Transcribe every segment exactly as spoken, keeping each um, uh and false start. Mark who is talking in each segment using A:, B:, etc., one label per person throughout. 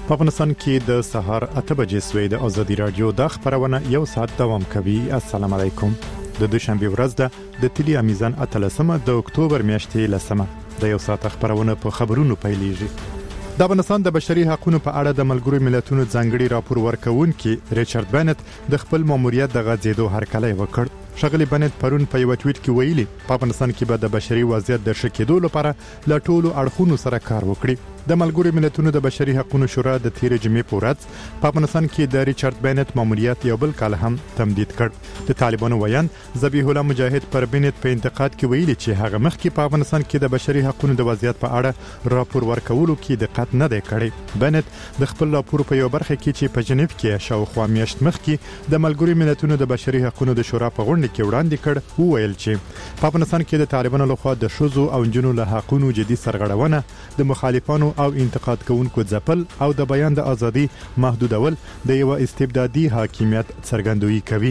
A: په افغانستان کې د سهار اته بجې سوی د ازادي رادیو د خبرونه یو ساعت دوام کوي. السلام علیکم. د دوشنبه ورځ ده د تلی میزان اتلسمه د اکتوبر میاشتې لسمه د یو ساعت خبرونه په خبرونو پیلېږي. د افغانستان د بشري حقوقو په اړه د ملګرو ملتونو ځانګړي راپور ورکونکي ریچارډ بنت د خپل ماموریت د غځېدو هرکلی وکړ. شغلی بنت پرون په یو ټویټ کې ویلي په افغانستان کې به د بشري وضعیت د ښه کېدو لپاره له ټولو اړخونو سره کار وکړي. د ملګرو ملتونو د بشري حقوقو شورا د تیر جمعې په ورځ په افغانستان کې د ریچارډ بنت ماموریت یو بل کال هم تمدید کړ. د طالبانو ویان ذبیح الله مجاهد پر بنت په انتقاد کې ویلي چې هغه مخکې په افغانستان کې د بشري حقوقو د وضعیت په اړه راپور ورکولو کې دقت نه دی کړی. بنت د خپل راپور په یو برخه کې چې په جنیف کې شاوخوا میاشت مخکې د ملګرو ملتونو د بشري حقوقو د شورا په غونډه کې وړاندې کړ وویل چې په افغانستان کې د طالبانو لخوا د شوزو او جنونو له حقوقو جدي سرغړونه د مخالفانو او انتقاد کوونکو ځپل او د بیان د ازادي محدودول د یو استبدادي حاکمیت څرګندوي کوي.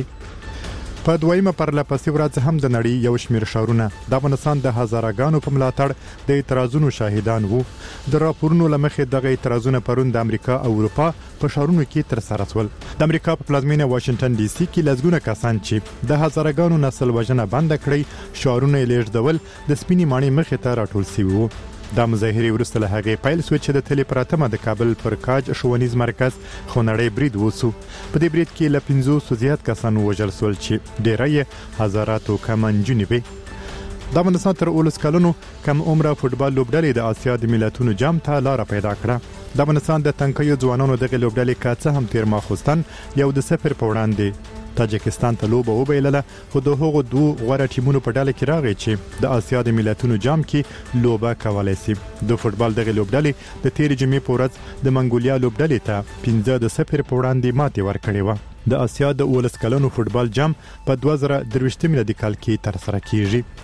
A: په دویمه پرلپسې ورځ هم د نړۍ یو شمېر ښارونه د افغانستان د هزارهګانو په ملاتړ د اعتراضونو شاهدان وو. د راپورونو لمخې دغه اعتراضونه پرون د امریکا او اروپا په ښارونو کې تر سره شول. د امریکا په پلازمینه واشنگټن ډي سي کې لږونه کسان چې د هزارهګانو نسل وژنه بند کړی شعارونه یې لیږدول د سپینې ماڼۍ مخې ته راټول شوي وو. دا مظاهره ورسته له هغه پیل سو چې د تلی پراتمه د کابل پر کاج ښوونیز مرکز خونړی برید وسو. په دې برید کې له پنځوسو زیات کسان وژل شول چې ډیری هزاراتو کمن جنوبي. د افغانستان تر اولس کلونو کم عمره فوټبال لوبډلې د آسیا د ملتونو جام ته لار پیدا کړه. د افغانستان د تنکیو ځوانانو دغه لوبډلې کاڅه هم تیر ماخوستن یو د صفر په وړاندې تاجکستان ته لوبه وبایلله، خو د هغو دوه غوړه ټیمونو په ډله کې راغی چې د آسیا د ملتونو جام کې لوبه کولای شي. د فوټبال دغه لوبډلې د تیر جمعې په ورځ د منګولیا لوبډلې ته پنځه د صفر په وړاندې ماتې ورکړې و. د آسیا د اولس کلونو فوټبال جام په دوه زره درویشت میلادي کال کې تر سره کیږي.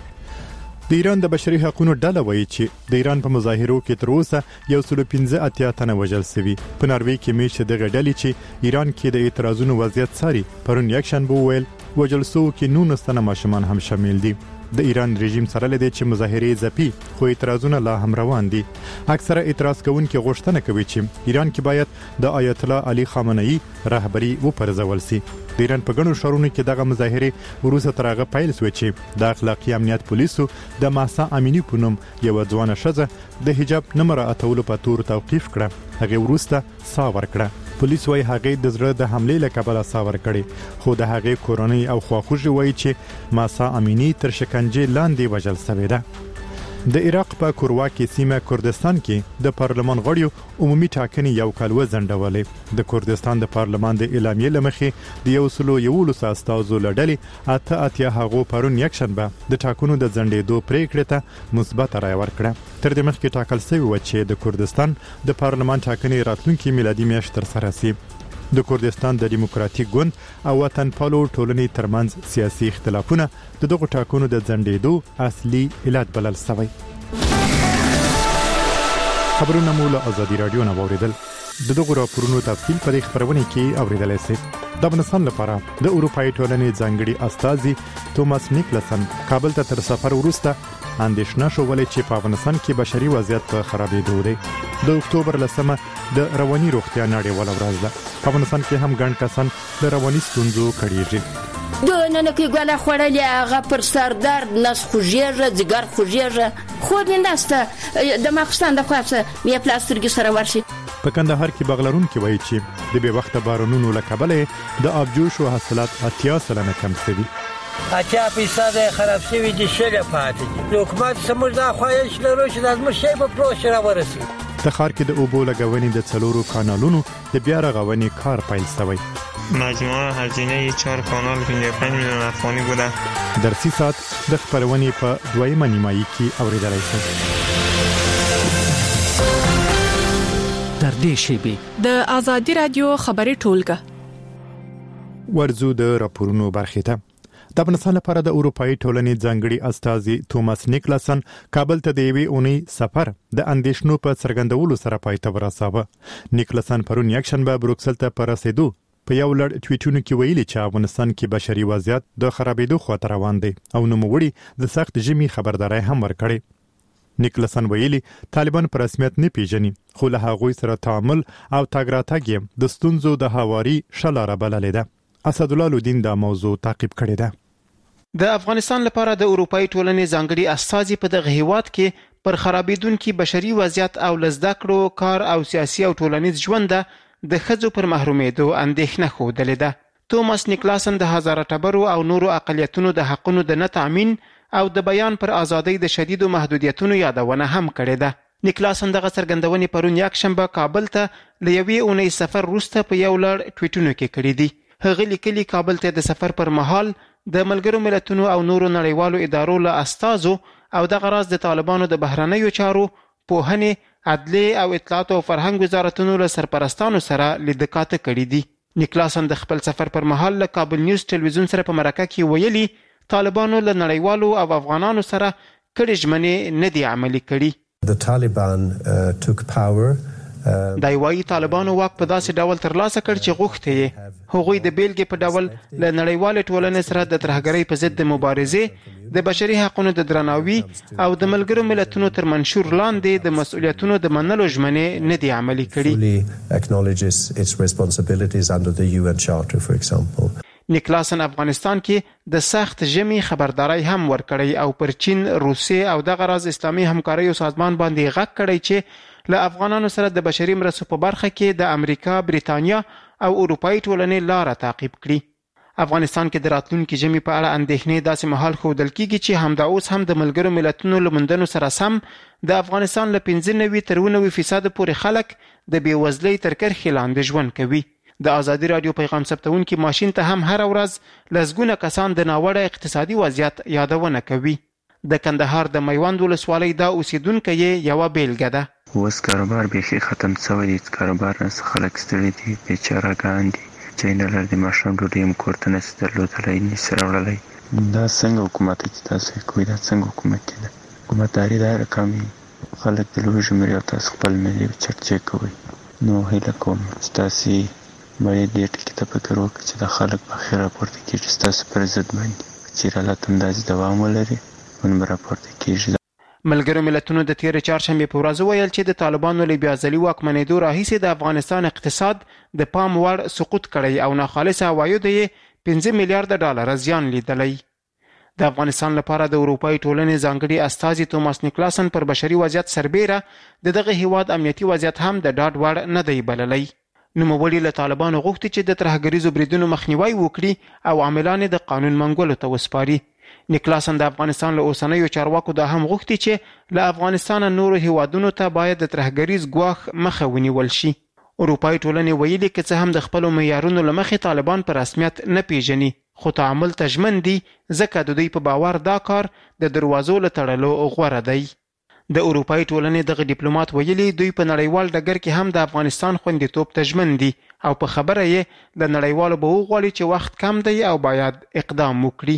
A: د ایران د بشري حقوقو ډله وایي چې د ایران په مظاهرو کې تر اوسه یو سل پنځه اتیا تنه وژل شوي. په ناروې کې میشه دغه ډلې چې ایران کې د اعتراضونو وضعیت څاري پرون یکشنبه وویل وژل شوو کې نولس تنه ماشومان هم شامل دي. د ایران رژیم سره لدی چې مظاهره ځپي خو اعتراضونه لا هم روان دي. اکثره اعتراض کوونکي غوښتنه کوي چې ایران کې باید د آیت الله علي خامنه‌ای رهبری وپرځول شي. د ایران په ګڼو ښارونو کې دغه مظاهره وروسته تر هغه پیل شوې چې د اخلاقي امنیت پولیسو د ماسا امینی په نوم یو ځوانه ښځه د حجاب نه مراعاتولو په تور توقیف کړه. هغه وروسته سا ورکړه. پولیس وايي هغه د زړه د حمله له کبله سا ورکړي، خو د هغه کورنۍ او خواخوږي وايي چې ماسا امینی تر شکنجې لاندې وژل شوې ده. د عراق په کوروا کې سیمه کردستان کې د پارلمان غړیو عمومي ټاکنې یو کال وځنډولې. د کردستان د پارلمان د اعلامیې لمخې د یو سلو یولس استازو لړلې اته اتیا هغو پرون یکشنبه د ټاکنو د ځنډېدو پریکړې ته مثبت رائے ورکړه. تر دې مخکې ټاکل شوی و چې د کردستان د پارلمان ټاکنې راتلونکي میلادي میاشت تر سره شي. د کردستان د دیموکراتیک ګوند او وطن پالو ټولنې ترمنځ سیاسي اختلافونه د دغو ټاکنو د ځنډېدو اصلي علت بلل شوی. خبرونه مو له ازادي رادیو نه واوریدل. د دغو راپورونو تفصیل په دې خبرونه کې اوریدلای شئ. د افغانستان لپاره د اروپאי ټولنې ځانګړي استازي توماس نیکلسن کابل ته تر سفر وروسته اندېښنه شولې چې په افغانستان کې بشري وضعیت په خرابېدو دی. د اکتوبر لسمه د رواني روغتیا نړیواله ورځ ده. په افغانستان کې هم ګڼ کسان د رواني ستونزو کړيږي.
B: د نن کې ګوله خوړلې هغه پر سر درد نس خوږیږي ځګر خوږیږي خو مې نسته د ماخستان د خاصه مې پلاسترګي سره ورشي.
A: په کندهار کې بغلرون کې وایي چې د بې وخته بارانونو له کبله د آبجوش او حاصلات اتیا سلنه کم شوي.
C: اتیا فیصد خراب شوي دي شل پاتې دي. حکومت سمج دا خواهش لري چې د زموږ شی په پروژه راورسي.
A: د ښار کې د اوبو لګونې د څلورو کانالونو د بیا رغونې کار پیل شوی.
D: مجموعه هزینه چهار کانال پنځه و پنځه میلیون افغاني بوده.
A: درسي ساعت د خبرونې په دویمه نیمایي کې اوریدلای شئ.
E: در دې شیبه
F: د ازادي رادیو خبري ټولګه
A: ورزو د راپورونو برخه ته. د افغانستان لپاره د اروپאי ټولنې ځانګړي استازي توماس نیکلسن کابل ته د یوې اونۍ سفر د اندېښنو په څرګندولو سره پای ته ورساوه. نیکلسن پرون یکشنبه بروکسل ته په رسیدو په یو لړ ټویټونو کې ویلي چې افغانستان کې بشري وضعیت د خرابېدو خواته روان دی او نوموړي د سخت ژمي خبرداري هم ورکړې. نیکلسن ویلي طالبان په رسمیت نه پیژني خو له هغوی سره تعامل او تاګ راتګ یې د ستونزو د هواري شلاره بللې ده. اسدالله لودین دا موضوع تعقیب کړې ده.
G: د افغانستان لپاره د اروپאי ټولنې ځانګړي استازي په دغه هیواد کې پر خرابېدونکي بشري وضعیت او لزده کړو کار او سیاسي او ټولنیز ژوند د ښځو پر محرومېدو اندېښنه ښودلې ده. توماس نیکلاسن د هزاره ټبرو او نورو اقلیتونو د حقونو د نه تامین او د بیان پر ازادۍ د شدیدو محدودیتونو یادونه هم کړې ده. نیکلاسن دغه څرګندونې پرون یکشنبه کابل ته له یوې اونۍ سفر وروسته په یو لړ ټویټونو کې کړي دي. هغه لیکلي کابل ته د سفر پر مهال د ملګرو ملتونو او نورو نړیوالو ادارو له استازو او دغه راز د طالبانو د بهرنیو چارو، پوهنې، عدلیې او اطلاعات او فرهنګ وزارتونو له سرپرستانو سره لیدکاته کړي دي. نیکلاسن د خپل سفر پر مهال له کابل نیوز ټلویزیون سره په مرکه کې ویلي طالبانو له نړیوالو او افغانانو سره کړي ژمنې نه دي عملي کړي.
H: The Taliban uh, took power.
G: دا وایي طالبانو واک په داسې ډول ترلاسه کړ چې غوښته یې هغوی د بیلګې په ډول له نړیوالې ټولنې سره د ترهګرۍ په ضد د مبارزې، د بشري حقونو د درناوي او د ملګرو ملتونو تر منشور لاندې د مسؤلیتونو د منلو ژمنې نه دي عملي کړي. نیکلاسن افغانستان کې د سخت ژمي خبرداري هم ورکړی او پر چین، روسیې او دغه راز اسلامي همکاریو سازمان باندې غږ کړی چې له افغانانو سره د بشري مرستو په برخه کې د امریکا، بریتانیا او اروپאי ټولنې لاره تعقیب کړي. افغانستان کې د راتلونکي ژمي په اړه اندېښنې داسې مهال ښودل کېږي چې همدا اوس هم د ملګرو ملتونو له موندنو سره سم د افغانستان له پنځه نوي تر اوه نوي فیصده پورې خلک د بېوزلۍ تر کرښې لاندې ژوند کوي. د ازادي رادیو پیغام ثبتونکي ماشین ته هم هر ورځ لسګونه کسان د ناوړه اقتصادي وضعیت یادونه کوي. د کندهار د میوند ولسوالۍ دا اوسیدونکي یې یوه بیلګه ده.
I: اوس کاروبار بیخي ختم شوی دی. کاروبار نه خلک ستړي دي، بیچارهګان دي چې نه لري د ماشوم ډوډۍ هم کور ته نشي درلودلی، نشي راوړلی. دا څنګه حکومت چې تاسو کوئ دا څنګه حکومت دی؟ حکومتداري دا رقم خلک د لوږې مري او تاسو خپل ملي چکچې کوئ. نو هیله کوم چې تاسو باید دې ټکي ته فکر وکړئ چې د خلک په خیر راپورته کېږي چې تاسو پر ضد باندې چې حالت همداسې دوام ولري نو به راپورته کېږي.
G: ملګرو ملتونو د تیر چهارشنبې په ورځ ویل چې د طالبانو له بیا ځلي واکمنېدو راهیسې د افغانستان اقتصاد د پام وړ سقوط کړی او ناخالصه عوایدو یې پنځه میلیارډه ډالره زیان لیدلی. د افغانستان لپاره د اروپאי ټولنې ځانګړي استازي توماس نیکلاسن پر بشري وضعیت سربیره د دغه هیواد امنیتي وضعیت هم د ډاډ وړ نه دی بللی. نوموړي له طالبانو غوښتي چې د ترهګریزو بریدونو مخنیوی وکړي او عاملان د قانون منګولو ته وسپاري. نیکلاسن د افغانستان له اوسنیو چارواکو دا هم غوښتي چې له افغانستان نورو هیوادونو ته باید د ترهګریز ګواښ مخه ونیول شي. اروپאי ټولنې ویلي که څه هم د خپلو معیارونو له مخې طالبان په رسمیت نه پیژني خو تعامل ته ژمن دي ځکه د دوی په باور دا کار د دروازو له تړلو غوره دی. د اروپאי ټولنې دغه ډیپلوماټ ویلي دوی په نړیوال ډګر کې هم د افغانستان خوندیتوب ته ژمن دي او په خبره یې د نړیوالو به وغواړي چې وخت کم دی او باید اقدام وکړي.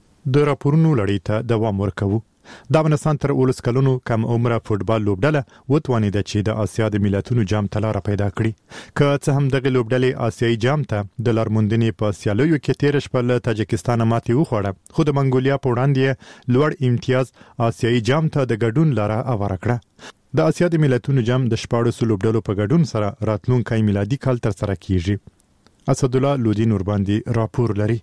A: د راپورونو لړۍ ته دوام ورکوو. د افغانستان تر اوولس کلونو کم عمره فوټبال لوبډله وتوانېده چې د آسیا د ملتونو جام ته لاره پیدا کړي. که څه هم دغه لوبډلې آسیایي جام ته د لارموندنې په سیالیو کې تېره شپه له تاجکستان ماتې وخوړه خو د منګولیا په وړاندې لوړ امتیاز آسیایي جام ته د ګډون لاره هواره کړه. د آسیا د ملتونو جام د شپاړسو لوبډلو په ګډون سره راتلونکی میلادي کال ترسره کیږي. اسدالله لودین ورباندې راپور لري.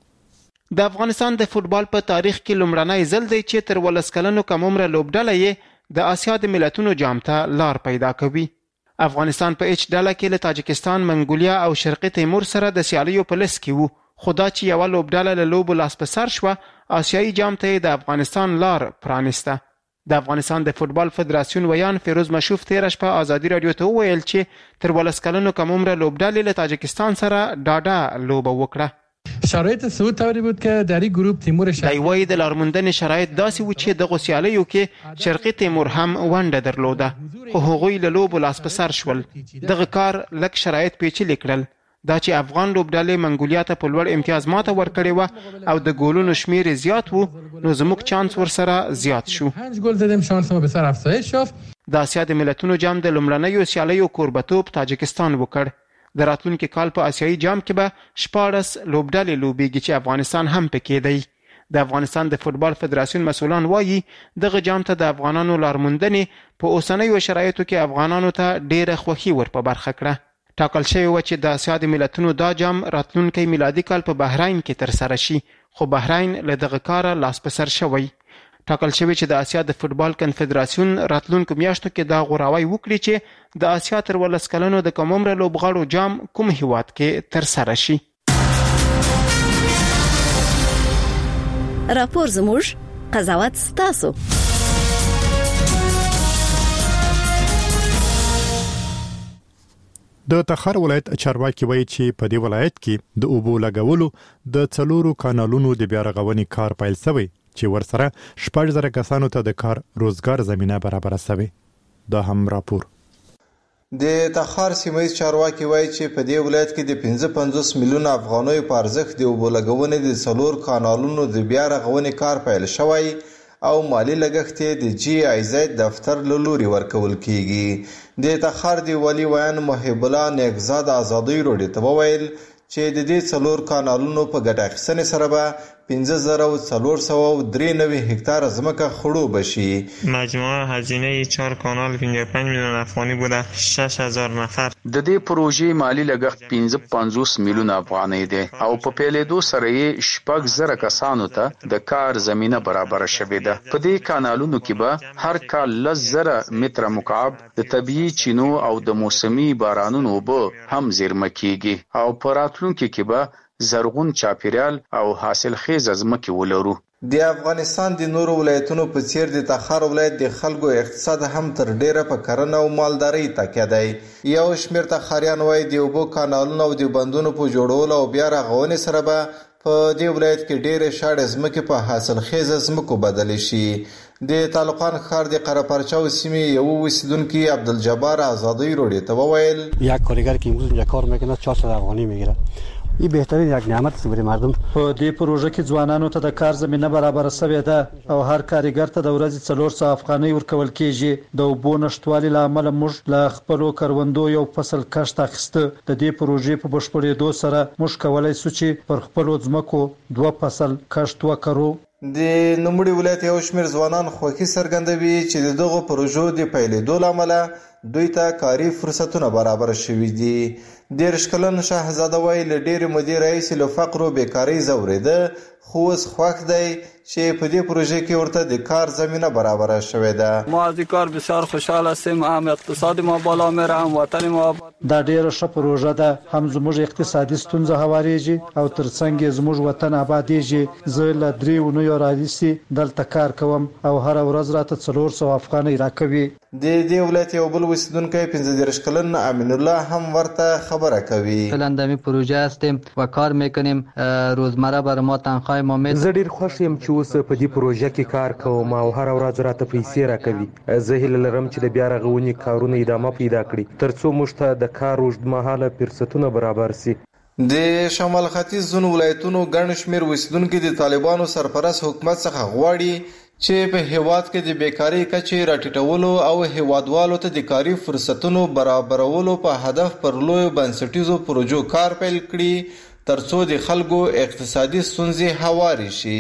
G: د افغانستان د فوټبال په تاریخ کې لومړنی ځل دی چې تر ولس کلنو کم عمره لوبډله یې د آسیا د ملتونو جام ته لار پیدا کوي. افغانستان په ایچ ډله کې له تاجکستان، منګولیا او شرقي تیمور سره د سیالیو په لیست کې وو خو دا چې یوه لوبډله له لوبو لاس په سر شوه آسیایي جام ته د افغانستان لار پرانیسته. د افغانستان د فوټبال فدراسیون ویان فیروز مشوف تیره شپه ازادي رادیو ته وویل چې تر ولس کلنو کم عمره لوبډلې له تاجکستان سره ډاډه لوبه وکړه.
J: شرایط صعود طوری بود که در این گروه تیمور شرقی
G: دایوای د لارموندن شرایط داسې و چې د غوسیالیو کې شرقي تیمور هم ونډه درلوده خو هغوی له لوبو لاس په سر شول. دغه کار لږ شرایط پیچلي کړل. دا چې افغان لوبډلې منګولیا ته په لوړ امتیاز ماته ورکړې وه او د ګولونو شمیر زیات وو نو زموږ چانس ورسره زیات شو.
J: پنج گل زدیم شانس ما به سر افزایش یافت.
G: د آسیا د ملتونو جام د لومړنیو سیالیو کوربتوب تاجکستان وکړ. د راتلونکي کال په آسیایي جام کې به شپاړس لوبډلې لوبېږي چې افغانستان هم پکې دی. د افغانستان د فوتبال فدراسیون مسؤلان وایي دغه جام ته د افغانانو لارموندنې په اوسنیو شرایطو کې افغانانو ته ډېره خوښي ور په برخه کړه. ټاکل شوی و چې د اسیا د ملتونو دا جام راتلونکی میلادي کال په بحرین کې ترسره شي، خو بحرین له دغه کاره لاس په سر شوی. ټاکل شوی چې د اسیا د فوتبال کنفدراسیون راتلونکو میاشتو کې دا غوراوی وکړي چې د اسیا تر ولس کلنو د کم عمره لوبغاړو جام کوم هیواد کې ترسره شي.
K: راپور زموږ، قضاوت ستاسو.
A: د تخار ولایت چارواکي وایي چې په دې ولایت کې د اوبو لګولو د څلورو کانالونو د بیا رغونې کار پیل شوی چې ورسره شپږ زره کسانو ته د کار روزګار زمينه برابر شوی. دا هم راپور.
L: د تخار سیمه چارواکي وایي چې په دې ولایت کې د پنځه پنځوس میلیون افغانیو په ارزښت د اوبو لګونې د څلور کانالونو د بیا رغونې کار پیل شوی او مالی لګښت د جی آی زد دفتر له لوري ورکول کیږي. د تخار دی ولی ویان محب الله نیکزاد ازادي روډي ته وویل چې د دې څلور کانالونو په ګټه اخیستنې سره به پنځه زره و څلور سوه و درې نوي هکتار ځمکه خړوب بشي.
D: مجموعه هزینه چهار کانال پنځه پنځه میلیون افغاني بوده. شش هزار نفر.
M: د دې پروژې مالی لګښت پنځه پنځوس میلیون افغانۍ دی او په پیلېدو سره یې شپږ زره کسانو ته د کار زمینه برابر شوې ده. په دې کانالونو کې به هر کال لس زره متره مکعب د طبیعي چینو او د موسمي بارانونو اوبه هم زیرمه کیږي او په راتلونکي کې به زرغون چاپیریال او حاصل خیز ځمکې ولرو.
L: د افغانستان د نورو ولایتونو په څیر د تخار ولایت د خلکو اقتصاد هم تر ډیره په کرنه او مالدارۍ تکیه دی. یو شمېر تخاریان وایي د اوبو کانالونو او د بندونو په جوړولو او بیا رغونې سره به په دې ولایت کې ډیرې شاړې ځمکې په حاصل خیزه ځمکو بدلې شي. د تعلقان ښار د قره پرچاو سیمې یو اوسیدونکي عبدالجبار ازادی روډي ته وویل
N: یک کارگر که امروز اینجا کار میکنه چهارصد افغانی میگیره. این بهترین یک نعمت است برای مردم.
O: په دې پروژه کې ځوانانو ته د کار زمينه برابر شوې ده او هر کارګر ته د ورځې څلور سوه افغانۍ ورکول کیږي. د اوبو نشټوالي له امله موږ له خپلو کروندو یو فصل کښت اخیسته. د دې پروژې په بشپړېدو سره موږ کولی شو چې پر خپلو ځمکو دوه فصل کښت وکړو.
L: د نوموړي ولایت یو شمېر ځوانان خوښي څرګندوي چې د دغو پروژو د پیلېدو له امله دوی ته کاري فرصتونه برابر شوي دي. دېرش کلن شهزاده وایي له ډېرې مودې راهیسې له فقر او بیکارۍ ځورېده خو اوس خوښ دی چې په دې پروژې کې ورته د کار زمینه برابره شوې ده.
P: ما از این کار بسیار خوشحال هستیم. هم اقتصاد ما بالا میره هم وطن ما.
O: دا ډېره ښه پروژه ده. هم زموږ اقتصادي ستونزه هوارېږي او ترڅنګ یې زموږ وطن آبادېږي. زه له درې اونیو راهیسې دلته کار کوم او هره ورځ راته څلور سوه افغانۍ راکوي.
L: د دې ولایت یو بل اوسیدونکی پنځه دېرش کلن امین الله هم ورته خبره کوي.
Q: فعلا در این پروژه هستیم و کار میکنیم. روزمره برای ما تنخواه ما میده.
R: زه ډیر خوښ یم چې اوس په دې پروژه کې کار کوم او هر ورځ راته پیسې راکوي. زه هیله لرم چې د بیا رغونې کارونه ادامه پیدا کړي ترڅو موږ ته د کار اوږدمهاله فرصتونه برابر شي.
L: د شمال ختیځ ځینو ولایتونو ګڼ شمېر اوسیدونکي د طالبانو سرپرست حکومت څخه غواړي چې په هیواد کې د بیکارۍ کچې راټیټولو او هیوادوالو ته د کاري فرصتونو برابرولو په هدف پر لویو بنسټیزو پروژو کار پیل کړي ترڅو د خلکو اقتصادي ستونزې هوارې شي.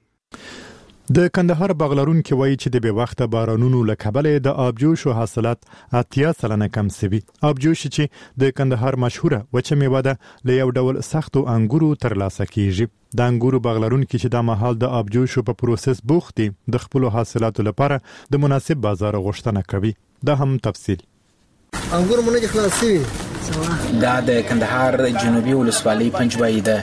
A: د کندهار باغلرونکي وایي چې د بې وخته بارانونو له کبله د آبجوشو حاصلات اتیا سلنه کم شوي. آبجوش چې د کندهار مشهوره وچه میوه ده له یو ډول سختو انګورو ترلاسه کیږي. د انګورو باغلرونکي چې دا مهال د آبجوشو په پروسس بوخت دي د خپلو حاصلاتو لپاره د مناسب بازار غوښتنه کوي. دا هم تفصیل.
S: انګور مونږ خلاص شوي.
T: دا د کندهار جنوبي ولسوالۍ پنجوایي ده.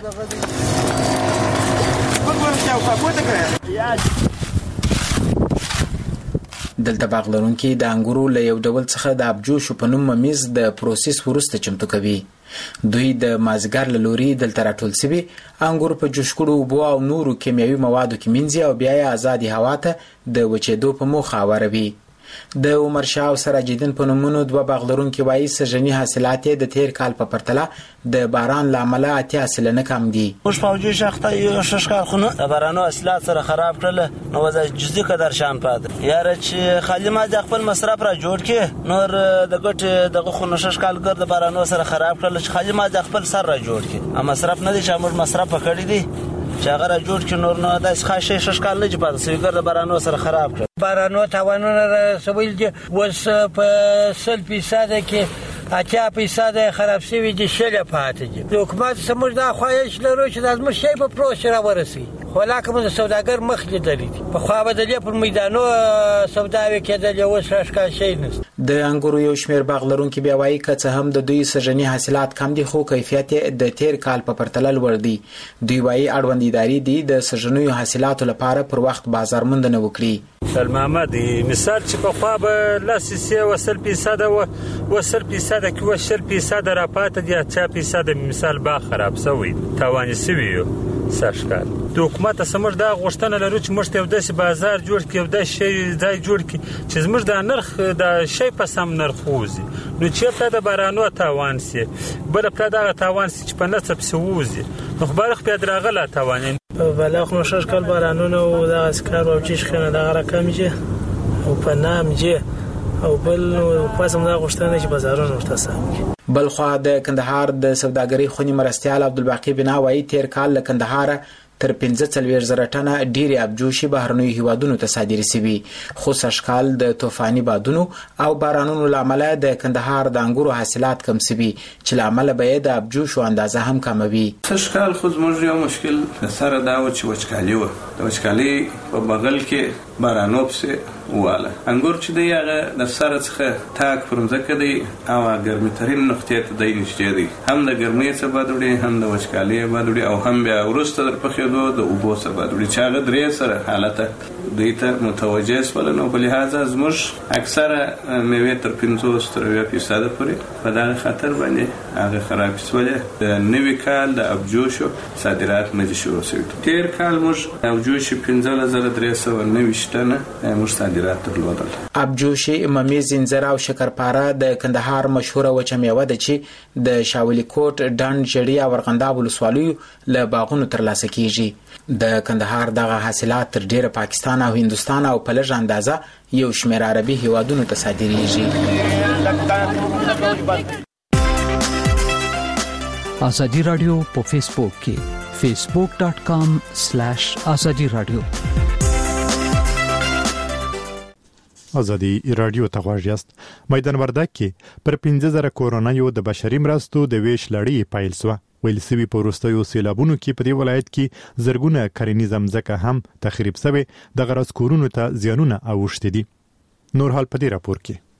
T: دلته باغلرونکي د انګورو له یو ډول څخه د آبجوشو په نوم ممیز د پروسس وروسته چمتو کوي. دوی د مازګر له لوري دلته راټول شوي انګور په جوش کړو اوبو او نورو کیمیاوي موادو کې مینځي او بیا یې ازادي هوا ته د وچېدو په موخه واروي. د عمر شاه او سراج الدین په نومونو دوه باغلرونکي وایي سږني حاصلات د تیر کال په پرتله د باران له امله اتیا سلنه کم دي.
U: موږ په اوجه شخته یو شش کارخونه د بارانو حاصلات سره خراب کړل نو وځي جزئی قدر شان پاتې یاره چې خالي ما د خپل مصرف را جوړ کې نور د ګټ دغه خونه شش کال ګر د بارانو سره خراب کړل چې خالي ما د خپل سر را جوړ کې ا مصرف نه دي چې موږ مصرف کړی دي چې هغه را جوړ کړي نور نه داسې خاص شی شش کال نه چې پاتې سوي ګر د بارانو سره خراب کړ.
C: بارانو تاوانونه رسول دي اوس په سل فیصده کې اتیا فیصده خراب شوي دي شل پاتې دي. د حکومت سمج دا خواهش لرو چې د زموږ شی په پروسه را ورسي خو لکه موږ سوداګر مخ لیدلی دي په خوا بدلې پر میدانو سوداوي کېدل اوس راشکا شي نه.
T: د انګورو یو شمېر باغ لرونکي بیا وایي که څه هم د دوی سږني حاصلات کم دي خو کیفیت د تیر کال په پرتله لوړ دي. دوی وایي اړوند ادارې دي د سږنیو حاصلاتو لپاره پر وخت بازار موندنه وکړي.
B: المحمدي مثال چې په خوا به لاسې وسل فیصده و وسل فیصده کې وسل فیصده را پاتې دي اتیا فیصده مثال با خراب شوی توانې سوي ساشکار. د حکومت سمج دا غوښتنه لرو چې موږ ته یو داسې بازار جوړ کړي یو داسې شی ځای جوړ کړي چې زموږ د نرخ د شی په سم نرخ ووځي نو چې په د بارانو تاوان سي بل په دغه تاوان سي چې په نصب سي ووځي نو خبرخ په درغله تاوان
V: بلغ نو شش کال بارانونه او د اسکار او چیش خنه د رقم جه او په نام جه او بل پاسم دا غوښتنه چې بازارونه ورته سم.
T: بل خو د کندهار د سوداګرۍ خونی مرستيال عبدالباقی بنا وایي تیر کال له کندهار تر پنځه څلوېښت زره ټنه ډېرې ابجوشي بهرنیو هیوادونو ته صادرې سوي خو سږکال د طوفاني بادونو او بارانونو له امله د کندهار د انګورو حاصلات کم سوي چې له امله به یې د ابجوشو اندازه هم کموي.
W: سږکال خو زموږ یو مشکل سره دا و چې وچکالي وه د وچکالي په بغل کې بارانو پسې واله انګور چې دی هغه د سره څخه تاک پر مځکه دی او ګرمترین نقطې ته دی نږدې دی هم د ګرمۍ څخه باد وړي هم د وچکالۍ باد وړي او هم بیا وروسته در پخېدو د اوبو څخه باد وړي چې هغه درې سره حالته دوی ته متوجه شول نو په لحاظه زموږ اکثره مېوې تر پنځوس تر اویا فیصده پورې په دغه خطر باندې هغه خرابې شولې. د نوي کال د ابجوشو صادرات نه دي شروع شوي. تېر کال موږ ابجوشي پنځلس زره درې سوه نوي شټنه موږ صادرات درلودل.
T: ابجوشي ممیز زنځیر او شکرپاره د کندهار مشهوره وچه میوه ده چې د شاولی کوټ ډنډ جړی او ارغنداب ولسوالیو له باغونو ترلاسه کیږي. د کندهار دغه حاصلات تر ډیره پاکستان او هندستان او په لږه اندازه یو شمېر عربي هیوادونو ته صادریږي.
E: ازادي رادیو په فیسبوک کې facebook dot com slash azadi radio.
A: ازادي رادیو ته غواړئ یاست. میدان وردګ کې پر پنځه زره کورونایو د بشري مرستو د ویش لړۍ پیل شوه. ویل سوي په وروستیو سیلابونو کې په دې ولایت کې زرګونه کرنیزه مځکه هم تخریب شوې د غرض کورونو ته زیانونه اوښتي دي. نور حال په دې راپور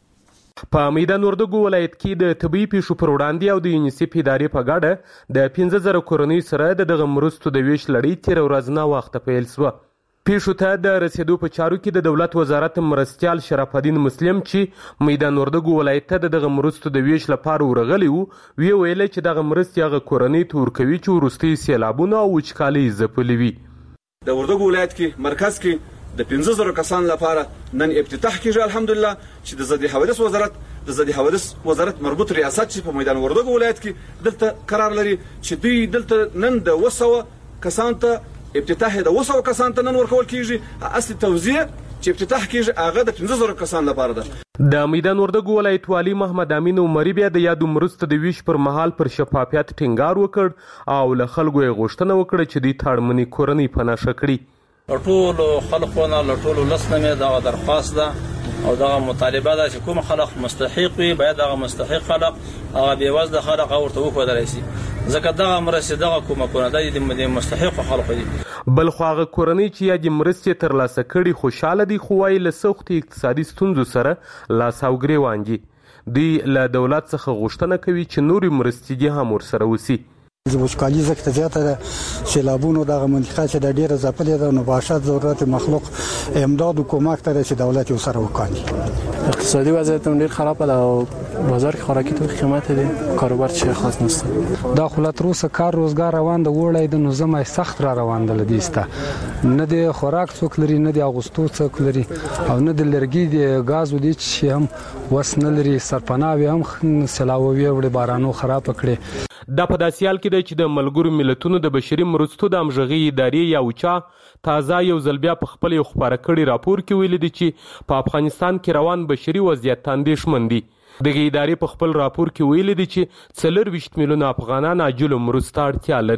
A: کې
R: په میدان وردګ ولایت کې د طبي پیښو پر وړاندې او د یونیسف ادارې په ګډه د پنځه زره کورنۍ سره د دغه مرستو د ویش لړۍ تیر ورځ نه وخت پیل شوه. پیښو ته د رسیدو په چارو کې د دولت وزارت مرستيال شرف الدین مسلم چې میدان وردګ ولایت ته دغه مرستو د ویش لپاره ورغلی وو وی ویل چې دغه مرستي هغه کورنۍ ته ورکوي چې وروستي سیلابونه او وچکالي ځپلې وي.
X: د وردګ ولایت کې مرکز کې د پنځه زره کسان لپاره نن افتتاح کیږي الحمدلله چې د زدي حوادث وزارت د زدي حوادث وزارت مربوط ریاست چې په میدان وردګ ولایت کې دلته قرار لري چې دوی دلته نن د وسوه کسان ته افتتاح د وسو کسان ته نن ورکول کیږي. اصلي توزیع چې افتتاح کیږي هغه د پنځه زره کسان لپاره ده.
R: د میدان وردګ ولایت والی محمد امین عمری بیا د یادو مرستو د ویش پر مهال پر شفافیت ټینګار وکړ او له خلکو یې غوښتنه وکړه چې دوی تاړمنې کورنۍ په نښه کړي.
U: ټولو خلکو نه له ټولو لسنه مې دغه درخواست ده او دغه مطالبه ده چې کوم خلک مستحق وي باید دغه مستحق خلک هغه بېوزله خلک ورته وښودلی شي ځکه دغه مرستې دغه کومکونه د مستحقو خلکو دي.
R: بل خو هغه کورنۍ چې یا د مرستې ترلاسه کړي خوشحاله دي خو وایي له سختو اقتصادي ستونزو سره لاس او ګرېوان دي. دوی له دولت څخه غوښتنه کوي چې نورې مرستې دې هم ورسره وسي.
Y: وچکالي زکه زیاته ده سیلابونو دغه منطقه چې د ډیره ځپلې ده نو باشد ضرورت مخلوق امداد او کمک ته چې دولت یې سره وکړي.
Z: اقتصادي وضعیت هم ډیر خراب ده او بازار کې خوراکي توکي قیمت دي کاروبار چه خاص نشته.
Y: دا خلات روسه کار روزګار روان د وړای د نظم سخت را روان ده لدیسته نه د خوراک څوک لري نه د اغوستو څوک لري او نه د لرګي د غاز ودی چې هم وسنه لري سرپناوي هم سلاوي وړي بارانو خراب کړي.
R: دا په داسیال کې دی چې د ملګرو ملتونو د بشري مرستو د همغږي ادارې یا اوچا تازه یو ځل بیا په خپل یو خبره کړي راپور کې ویلي دي چې په افغانستان کې روان بشري وضعیت اندېښمن دي. دغه ادارې په خپل راپور کې ویلي دي چې څلور ویشت میلیونه افغانان عاجله مرستو اړتیا لري.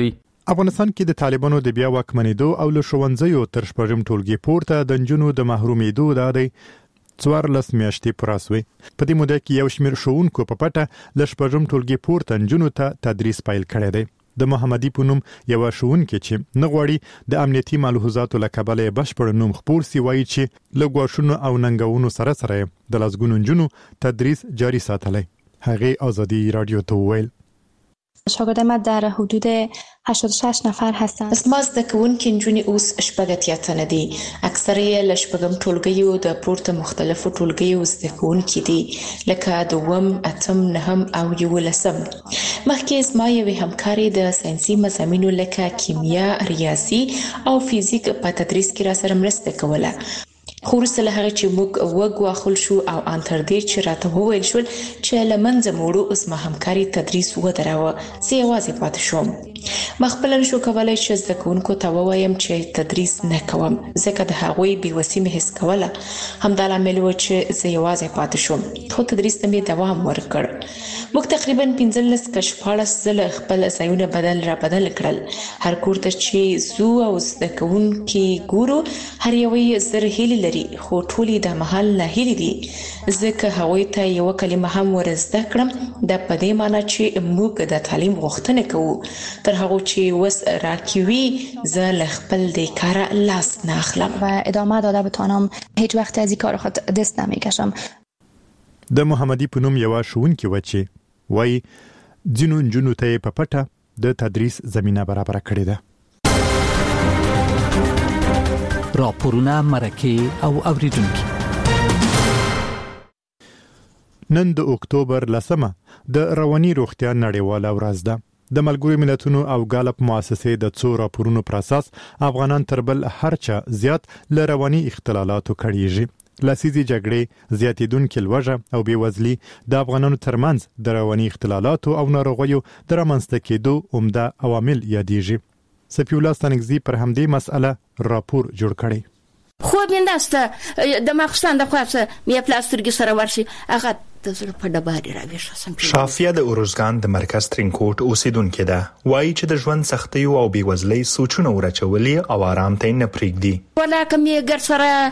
A: افغانستان کې د طالبانو د بیا واکمنېدو او له ښوونځیو تر شپږم ټولګي پورته د نجونو د محرومېدو د دی څوارلس میاشتې پوره سوې. په دې موده کې یو شمېر ښوونکو په پټه له شپږم ټولګي پورته نجونو ته تدریس پیل کړی دی. د محمدي په نوم یو ښوونکی چې نه غواړي د امنیتي ملحوظاتو له کبله بشپړ نوم خپور سي وایي چې له ګواښونو او ننګونو سره سره د لسګونو نجونو تدریس جاري ساتلی. هغې ازادي رادیو ته وویل
F: شاگرد ما در حدود هشتاد و شش نفر هستند.
G: از ما زده کوونکې نجونې اوس شپږ اتیا تنه دي. اکثره یې له شپږم ټولګیو د پورته مختلفو ټولګیو زده کوونکي دي لکه دوم، اتم، نهم او یولسم. مخکې زما یوې همکارې د ساینسي مضامینو لکه کیمیا، ریاضي او فیزیک په تدریس کې را سره مرسته کوله. خو وروسته له هغې چې موږ وګواښل شو او ان تر دې چې راته وویل شول چې له منځه مو وړو، اوس ما همکاري تدریس ودراوه. زه یوازې پاتې شوم. ما خپله نشو کولی چې زده کوونکو ته ووایم چې تدریس نه کوم، ځکه د هغوی بېوسي مې حس کوله. همدا لامل و چې زه یوازې پاتې شوم، خو تدریس ته مې دوام ورکړ. موږ تقریبا پنځلس که شپاړس ځله خپل ځایونه بدل را بدل کړل. هر کور ته چې ځو او زده کوونکي ګورو، هر یو یې زر هیلې لري، خو ټولې د مهال ناهیلې دي. ځکه هغوی ته یوه کلمه هم ور زده کړم، دا په دې معنی چې موږ د تعلیم غوښتنه کوو. تر هغو چې وس راکوي زه له خپل دې کاره لاس نه اخلم
F: و ادامه داده بتوانم. هیچ وقت از این کار خود دست نمیکشم.
A: د محمدي په نوم یوه ښوونکې وه چې وایي ځینو نجونو ته یې په پټه د تدریس زمینه برابره کړې ده.
E: راپورونه، مرکې او اوریدونکي.
A: نن د اکتوبر لسمه د رواني روغتیا نړیواله ورځ ده. د ملګرو ملتونو او غالپ مؤسسې د څو راپورونو پر اساس افغانان تر بل هر چا زیات له رواني اختلالاتو کړيږي. لسیزي جګړې، زیاتېدونکې لوږه او بېوزلي د افغانانو ترمنځ د رواني اختلالاتو او ناروغیو د رامنځته کېدو عمده عوامل یادېږي. سفی الله ستانکزي پر همدې مسأله راپور جوړ کړی.
H: خوب مې نسته د ماخستان د خواسته مې پلاسترګي سره ورشي هغه د زړه په ډبارې راویښه.
I: شافیه د اروزګان د مرکز ترینکوټ اوسیدونکې ده. وایي چې د ژوند سختیو او بېوزلۍ سوچونه ورچولي او آرام ته نه پرېږدي.
H: ولاکه مې ګر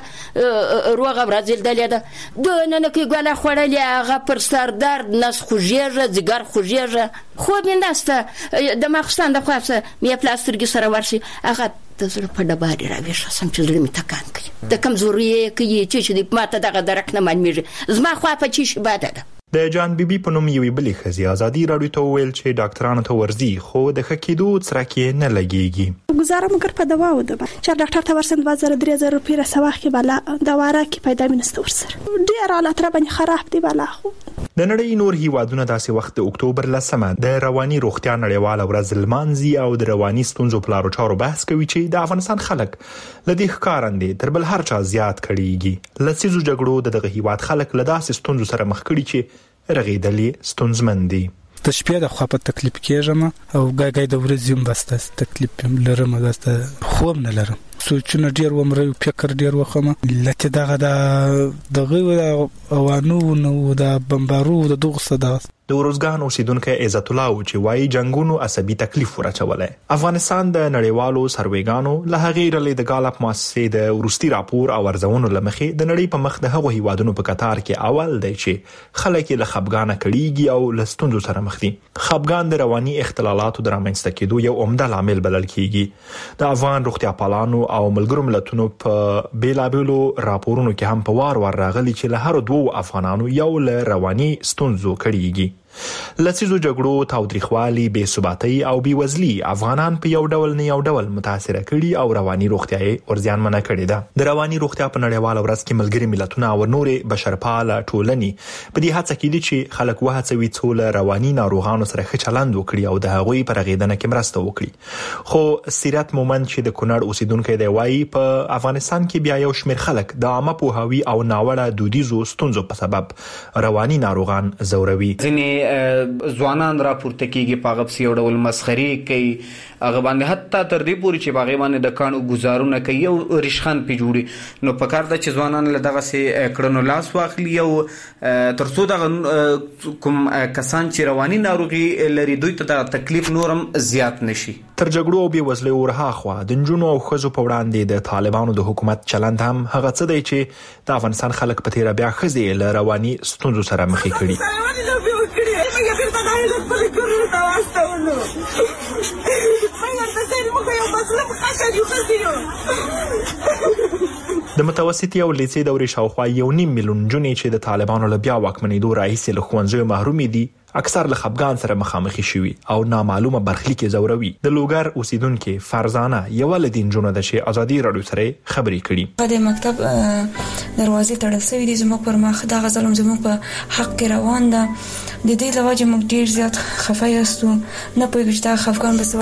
H: سره روغه برازیلدلې ده، د ننکې ګوله خوړلې، هغه پر سر درد، نس خوږېږه، ځیګر خوږېږه. خوب مې نسته د ماخستان د خواسته مې پلاسترګي سره ورشي هغه د زړه په ډبارې راویښه سم چې زړه مې ټکان کوي. د کمزوري کوي چې چې ما ته دغه درک نه معلومېږي. زما خوا په چی شي بده ده.
I: د جان بیبي په نوم یوې بلې ښځې ازادي راډیو ته وویل چې ډاکټرانو ته ورځي، خو د ښه کېدو څرک یې نه لګېږي.
J: گذارم مگر په دوا ودم چې ډاکټر ته ورسم دوه زره درې زره روپۍ را سواخ کې بالا دوا را کې پیدا مینسته ورسره ډېر حالت را باندې خراب دی بالا. خو
I: د نړۍ نور هیوادونه داسې وخت د اکتوبر لسمه د رواني روغتیا نړیواله ورځ لمانځي او د رواني ستونزو په لارو چارو بحث کوي چې د افغانستان خلک له دې ښکارندې تر بل هر چا زیات کړيږي. لسیزو جګړو د دغه هیواد خلک له داسې ستونزو سره مخ کړي چې رغېدلې ستونزمن دي.
Y: د شپې د خوا په تکلیف کېږم او ګاګای د ورځې هم بس تکلیف هم لرم، داسته خوب نه لرم، سوچونه ډیر ومره، فکر ډیر وخمه. لته دغه د دغه اوانو نو د بمبارو د دغه صدا
I: د ورزګان اوسیدونکو عزت الله او چې وایي جنگونو عصبي تکلیف ورچولای. افغانستان د نړیوالو سروېګانو له هغې ډلې د غالپ مؤسسې د ورستي راپور او ارزونو لمخې د نړۍ په مخ د هغو هیوادونو په قطار کې اول دی چې خلک له خپګانه کړيږي او له ستونزو سره مخ دي. خپګان د رواني اختلالاتو د رامنځته کېدو یو عمده لامل بلل کېږي. د افغان روغتیا پالانو او ملګرو ملتونو په بیلابېلو راپورونو کې هم په وار وار راغلي چې له هر دوه افغانانو یو له رواني ستونزو کړيږي. لسیزو جګړو، تاوتریخوالي، بې ثباتۍ او بېوزلي افغانان په یو ډول نه یو ډول متاثره کړي او رواني روغتیا یې ورزیانمنه کړې ده. د رواني روغتیا په نړیواله ورځ کې ملګري ملتونه او نورې بشرپاله ټولنې په دې هڅه کې دي چې خلک وهڅوي څو له رواني ناروغانو سره ښه چلند وکړي او د هغوی په رغېدنه کې مرسته وکړي. خو سیرت مومند چې د کونړ اوسیدونکی دی وایي په افغانستان کې بیا یو شمېر خلک د عامه پوهاوي او ناوړه دودیزو ستونزو په سبب رواني ناروغان ځوروي.
K: ځینې
D: باندې ځوانان راپورته کیږي په غبس یو ډول مسخري کوي هغه باندې حتی تر دې پورې چې باغې باندې د کانو گزارونه کوي او رشخان پی جوړي نو په کار د چې ځوانان له دغه سي کړنو لاس واخلي او ترڅو دغه کوم کسان چې رواني ناروغي لري دوی ته د تکلیف نورم زیات نشي.
I: تر جګړو او بې وزلۍ ورها خوا د نجونو او ښځو په وړاندې د طالبانو د حکومت چلند هم هغه څه دی چې د افغانستان خلک په تیره بیا ښځې له رواني ستونزو سره مخې کړي. د متوسطې او لیسې دورې شاوخوا یو نیم میلیون نجونې چې د طالبانو له بیا واکمنېدو راهیسې له ښوونځیو محرومې دي اکثر له خفګان سره مخامخ شوي او نامعلومه برخلیک زوروي. د لوګر اوسیدونکو فرزانه یو له دین جنونو د شي ازادي رادیو سره خبرې کړي.
K: د مکتب دروازې تړل شوې دي زموږ پر مخ دا غزلم زموږ په حق کې روان ده. د دې لوجه موږ ډیر زیات خفه یاستو نه پوهیږو چې دا خفګان به څه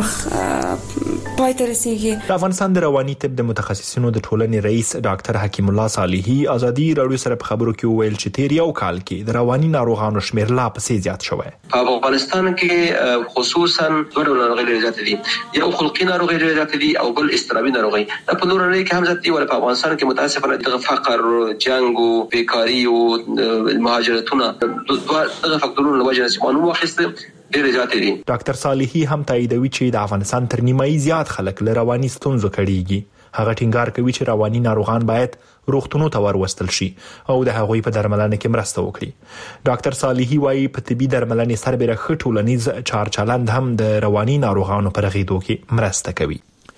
K: وخت پای ته رسیږي.
I: د افغانستان د رواني طب د متخصصینو د ټولنې رئیس ډاکټر حکیم الله صالحي ازادي رادیو سره په خبرو کې ویل چې تیر یو کال کې د رواني ناروغانو شمیر لا پسې زیات شوی.
M: په افغانستان کې خصوصا دوه ډول ناروغۍ زیات دي. یو خلقي ناروغۍ زیات دي او بل اضطرابي ناروغۍ. په نور نړۍ کې هم زیات دي ولې په افغانستان کې متاسفانه د فقر، جنگ او بیکاری او مهاجرتونه دوه دغه فاکتورونو له وجې سیمانو واخیسته ډېر زیات دي.
I: ډاکټر صالحي هم تاییدوي چې د افغانستان تر نیمایي زیات خلک له رواني ستونزو کړيږي. هغه ټینګار کوي چې رواني ناروغان باید روغتونو ته ورستل شي او د هغوی په درملنه کې مرسته وکړي. ډاکټر صالحي وايي په طبي درملنې سربېره ښه ټولنیز چارچلند هم د رواني ناروغانو په رغېدو کې مرسته کوي.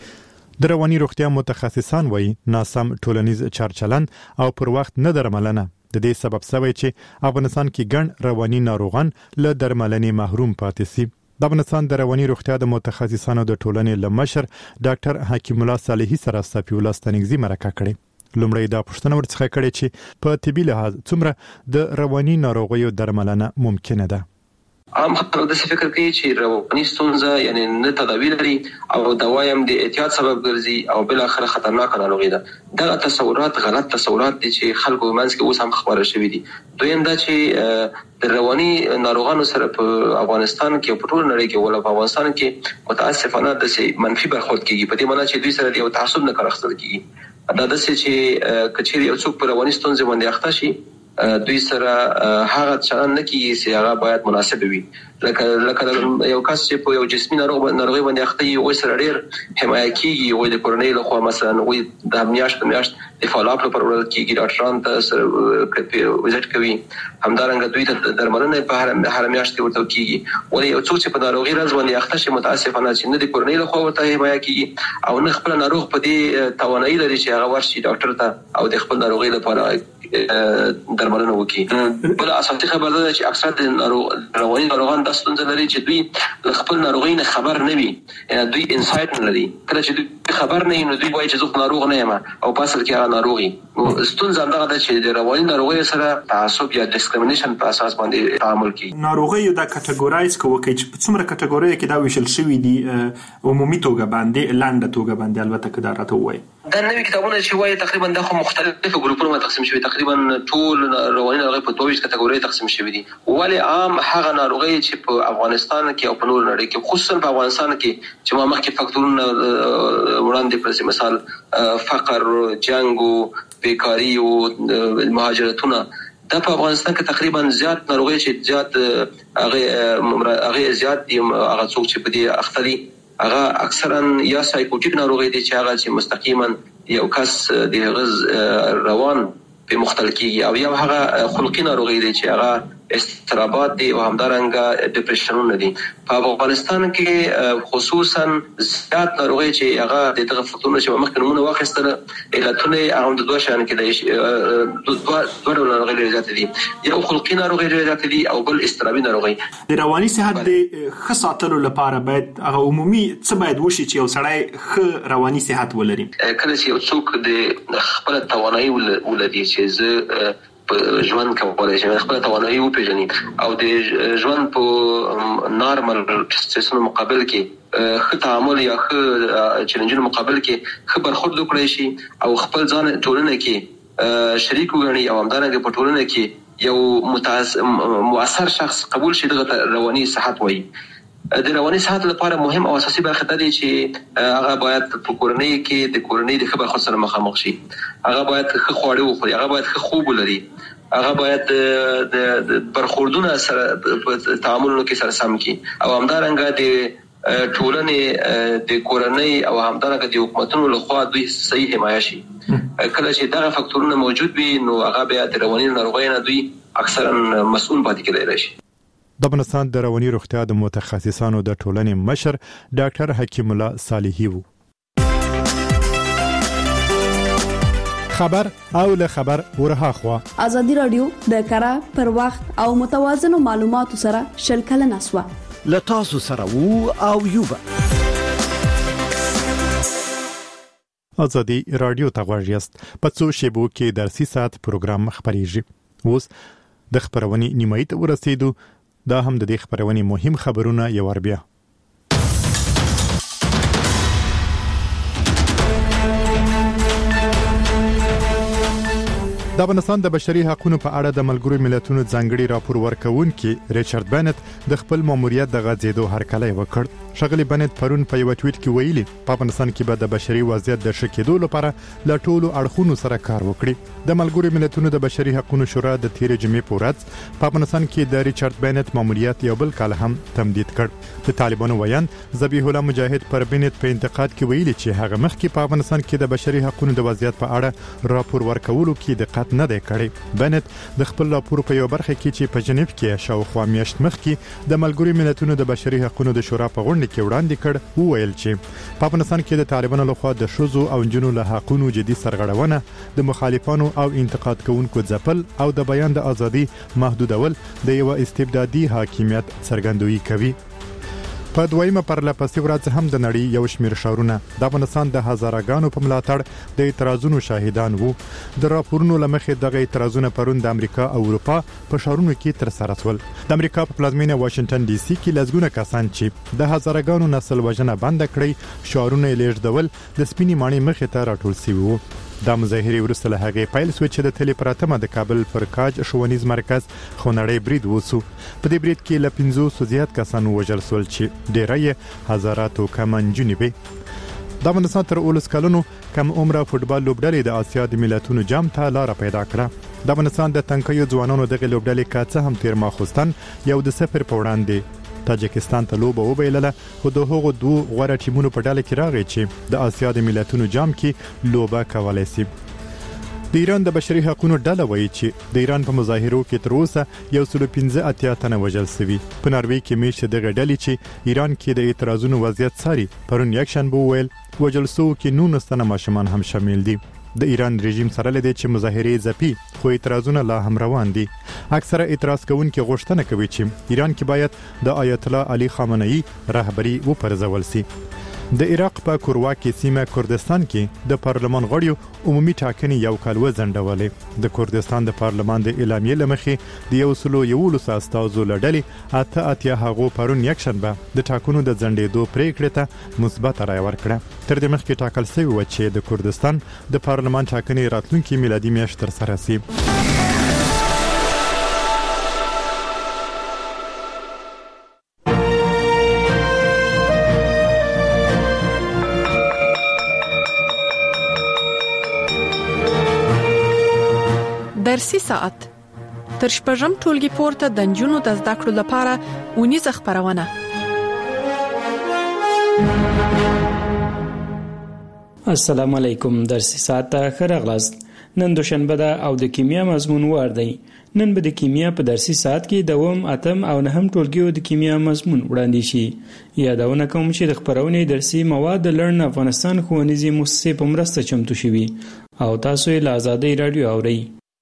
A: د رواني روغتیا متخصصان وايي ناسم ټولنیز چارچلند او پر وخت نه درملنه د دې سبب شوی چې افغانستان کې ګڼ رواني ناروغان له درملنې محروم پاتې شي. د افغانستان د رواني روغتیا د متخصصانو د ټولنې لمشر ډاکټر حکیم الله صالحي سره صفي الله ستنګزي مرکه کړې. لومړی دا پوښتنه ورڅخه کړې چې په طبي لحاظ څومره د رواني ناروغیو درملنه ممکنه ده.
M: عام خلک د فکر کوي چې رواني ستونزه یعنی نه تداوی لري او دوایم د احتیاط سبب ګرځي او بل اخر خطرناک ناروغي ده. دا تصورات غلط تصورات دي چې خلکو منځ کې اوس هم خبره شوې دي. دویم دا چې د رواني ناروغانو سره په افغانستان کې په ټول نړۍ کې ول په افغانستان کې متاسفانه د منفي برخورد کیږي په دې معنی چې دوی سره یو تعصب نه کار اخیستل کیږي. دا د چې کچېری یو څوک په رواني ستونزه باندې اخته شي دوی سره هغه چلن نه کیږي چې هغه باید مناسب وي. لکه لکه یو کس چې په یو جسمي ناروغ ناروغي باندې اخته وي او سره ډیر حمایه کیږي او د کورنۍ له خوا مثلا وي د میاشت میاشت د فالوپ لپاره ورل کیږي ډاکټران ته سره وزټ کوي. همدارنګه دوی ته درملنه په هر هر میاشت کې ورته کیږي. ولې یو څوک چې په ناروغي راز باندې اخته شي متاسفانه چې نه د کورنۍ له خوا ورته حمایه کیږي او نه خپل ناروغ په دې توانایي لري چې هغه ورشي ډاکټر ته او د خپل ناروغي لپاره درملنه وکړي. بل اساسي خبره ده چې اکثر د ناروغ رواني ناروغان د ستونزې لري چې دوی خپل ناروغي نه خبر نه وي. یعنی دوی انسایت نه لري. کله چې دوی خبر نه وي نو دوی وایي چې زه ناروغ نه یم او په اصل کې هغه ناروغي. ستونزه همدغه ده چې د رواني ناروغۍ سره تعصب یا ډیسکریمینیشن په اساس باندې تعامل کوي.
I: ناروغي د کټګورایز کوي چې په څومره کټګورۍ کې دا ویشل شوی دي عمومي توګه باندې لاندې توګه باندې البته کدا راته وایي.
M: دا نوې کتابونه چې وایي تقریبا د خو مختلفو ګروپونو تقسیم شوی تقریبا ټول رواني ناروغۍ په دوه کټګورۍ تقسیم شوی دي. ولی عام هغه ناروغۍ چې په افغانستان کې او په نور نړۍ کې خصوصا په افغانستان کې چې ما مخکې فاکتورونه وړاندې کړل مثال فقر، جنگ او بیکاری او مهاجرتونه دا په افغانستان کې تقریبا زیات ناروغۍ چې زیات هغه هغه زیات دي هغه څوک چې په دې اخته دي هغه اکثرا یا سایکوټیک ناروغي دي چې هغه چې مستقیما یو کس د غز روان په مختلف کیږي او یا هغه خلقي ناروغي دي چې هغه استرابات دي او همدارنګه ډیپریشنونه دي. په افغانستان کې خصوصا زیات ناروغي چې هغه د دغه فکتورونو چې مخکې نمونه واخیستل علتونه هغه د دوه شان کې د دوه دوه ناروغي زیات دي. یو خلقي ناروغي زیات دي او بل استرابي ناروغي.
I: د رواني صحت د خصاتلو لپاره باید هغه عمومي څه باید وشي چې یو سړی ښه رواني صحت ولري.
M: کله چې یو څوک د خپل توانایي ولري چې زه په ژوند کولای شي خپل توانایي وپیژني او د ژوند په نارمل سیستم مقابل کې ښه تعامل یا ښه چیلنجونو مقابل کې ښه برخورد وکړي شي او خپل ځان ټولنه کې شریک وګڼي او همدارنګه په ټولنه کې یو مؤثر شخص قبول شي دغه رواني صحت وایي. د رواني صحت لپاره مهم او اساسي برخه ده چې هغه باید په کورنۍ کې د کورنۍ د خبر خاصه مخامخ شي. هغه باید ښه خواړه وخوري، هغه باید ښه خوب ولري، هغه باید د برخوردونه سره په تعاملونو کې سره سم کړي او همدارنګه د ټولنې د کورنۍ او همدارنګه د حکومتونو لخوا دوی صحیح حمایه شي. کله چې دغه فاکتورونه موجود وي نو هغه بیا د رواني ناروغیو نه دوی اکثرا مسؤل پاتې کېدای شي.
A: د افغانستان د رواني روغتیا د متخصصانو د ټولنې مشر ډاکټر حکیم الله صالحي وو. خبر او له خبر ورها خوا
L: ازادي رادیو د کارا پر وخت او متوازن معلوماتو سره شلکل نسوه
N: ل تاسو سره وو او یوبا.
A: ازادي رادیو ته غواړئ په څو شیبو کې درسي ساعت پروګرام خبريږي. اوس د خبرونې نیمایي ته ورسېدو. دا هم د دې خبرونې مهم خبرونه یو ور بیا. د افغانستان د بشري حقوقو په اړه د ملګرو ملتونو ځانګړي راپور ورکوونکي ریچارډ بنت د خپل ماموریت د غځېدو هرکلی وکړ. شغلی بنت پرون په یو ټویټ کې ویلي په افغانستان کې به د بشري وضعیت د ښه کېدو لپاره له ټولو اړخونو سره کار وکړي. د ملګرو ملتونو د بشري حقوقو شورا د تیر جمعې په ورځ په افغانستان کې د ریچارډ بنت ماموریت یو بل کال هم تمدید کړ. د طالبانو ویان ذبیح الله مجاهد پر بنت په انتقاد کې ویلي چې هغه مخکې په افغانستان کې د بشري حقوقو د وضعیت په اړه راپور ورکولو کې دقت نه دی کړی. بنت د خپل راپور په یو برخه کې چې په جنیف کې شاوخوا میاشت مخکې د ملګرو ملتونو د بشري حقوقو د شورا په غونډه کې وړاندې کړ وویل چې په افغانستان کې د طالبانو لخوا د شوزو او جنونو له حقوقو جدي سرغړونه د مخالفانو او انتقاد کوونکو ځپل او د بیان د ازادي محدودول د یو استبدادي حاکمیت څرګندوي کوي. په دویمه پرلپسې ورځ هم د نړۍ یو شمېر ښارونه د افغانستان د هزارهګانو په ملاتړ د اعتراضونو شاهدان وو. د راپورونو لمخې دغه اعتراضونه پرون د امریکا او اروپا په ښارونو کې ترسره شول. د امریکا په پلازمینه واشنگټن ډي سي کې لږونه کسان چې د هزارهګانو نسل وژنه بند کړې شعارونه لیږدول د سپینې ماڼۍ مخې ته راټول شوي وو. دا مظاهرې وروسته له هغې پیل شوې چې د تلې پراتمه د کابل پر کاج ښوونیز مرکز خونړی برید وسو. په دې برید کې له پنځوسو زیات کسان ووژل شول چې ډېری یې هزاراتو کم نجونې وې. د افغانستان تر اوولس کلونو کم عمره فوټبال لوبډلې د آسیا د ملتونو جام ته لاره پیدا کړه. د افغانستان د تنکیو ځوانانو دغه لوبډلې که څه هم تیر ماخوستن یو د صفر په وړاندې تاجکستان ته لوبه وبایلله خو د هغو دوه غوره ټیمونو په ډله کې راغی چې د آسیا د ملتونو جام کې لوبه کولای شي. د ایران د بشري حقوقو ډله وایي چې د ایران په مظاهرو کې تر اوسه یو سل پنځه اتیا تنه وژل شوي. په ناروې کې میشته دغه ډلې چې ایران کې د اعتراضونو وضعیت څاري پرون یکشنبه وویل وژل شوو کې نولس تنه ماشومان هم شامل دي. د ایران رژیم سره لدی چې مظاهرې ځپي خو اعتراضونه لا هم روان دي. اکثره اعتراض کوونکي غوښتنه کوي چې ایران کې باید د آیت الله علي خامنه‌ای رهبری وپرځول شي. د عراق په کورواکي سیمه کردستان کې د پارلمان غړیو عمومي ټاکنې یو کال وځنډولې. د کردستان د پارلمان د اعلامیې لمخې د یو سلو یولس استازو لړلې اته اتیا هغو پرون یکشنبه د ټاکنو د ځنډېدو پریکړې ته مثبت رائے ورکړه. تر دې مخکې ټاکل شوی و چې د کردستان د پارلمان ټاکنې راتلونکي میلادي میاشت تر سره شي.
O: درسي ساعت تر شپږم ټولګي پورته د نجونو د زده کړو لپاره ونیزه خبرونه.
P: السلام علیکم. درسي ساعت ته ښه راغلاست. نن دوشنبه ده او د کیمیا مضمون وار دی. نن به د کیمیا په درسي ساعت کې دوم اتم او نهم ټولګیو د کیمیا مضمون وړاندې شي. یادونه کوم چې د خبرونې درسي مواد د لرن افغانستان ښوونیزې مؤسسې په مرسته چمتو شوي او تاسو یې له آزادۍ رادیو اورئ.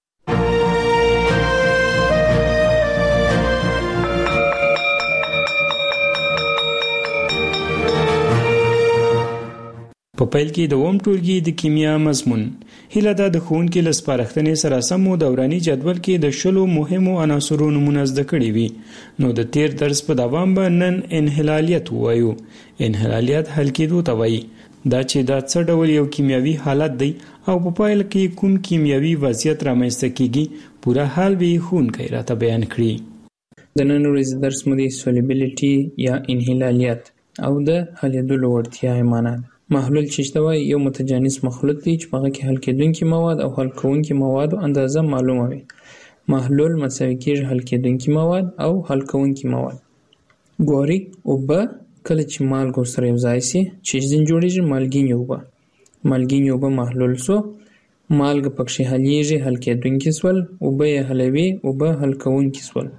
P: په پیل کې د اووم ټولګي د کیمیا مضمون هیله ده د ښوونکي له سپارښتنې سره سم دوراني جدول کې د شلو مهمو عناصرو نومونه زده کړي وي. نو د تیر درس په دوام به نن انحلالیت ووایو. انحلالیت حل کېدو ته وایي. دا چې دا څه ډول یو کیمیاوي حالت دی او په پایله کې کوم کیمیاوي وضعیت رامنځته کیږي پوره حال به ښوونکی راته بیان کړي.
B: د نن ورځې درس مو د سولیبیلیټي یا انحلالیت او د حلیدلو وړتیا معنا ده. محلول چې ته وایي یو متجانس مخلوط دی چې په هغه کې حل کېدونکي مواد او حل کوونکي موادو اندازه معلومه وي. محلول مساوي کېږي حل کېدونکي مواد او حل کوونکي مواد. ګوري اوبه کله چې مالګه ورسره یو ځای سي چې ځین جوړېږي مالګینې اوبه. مالګینې اوبه محلول سو، مالګه پکښې حلیږي حل کېدونکي سول، اوبه یې حلوي اوبه حل کوونکي سول.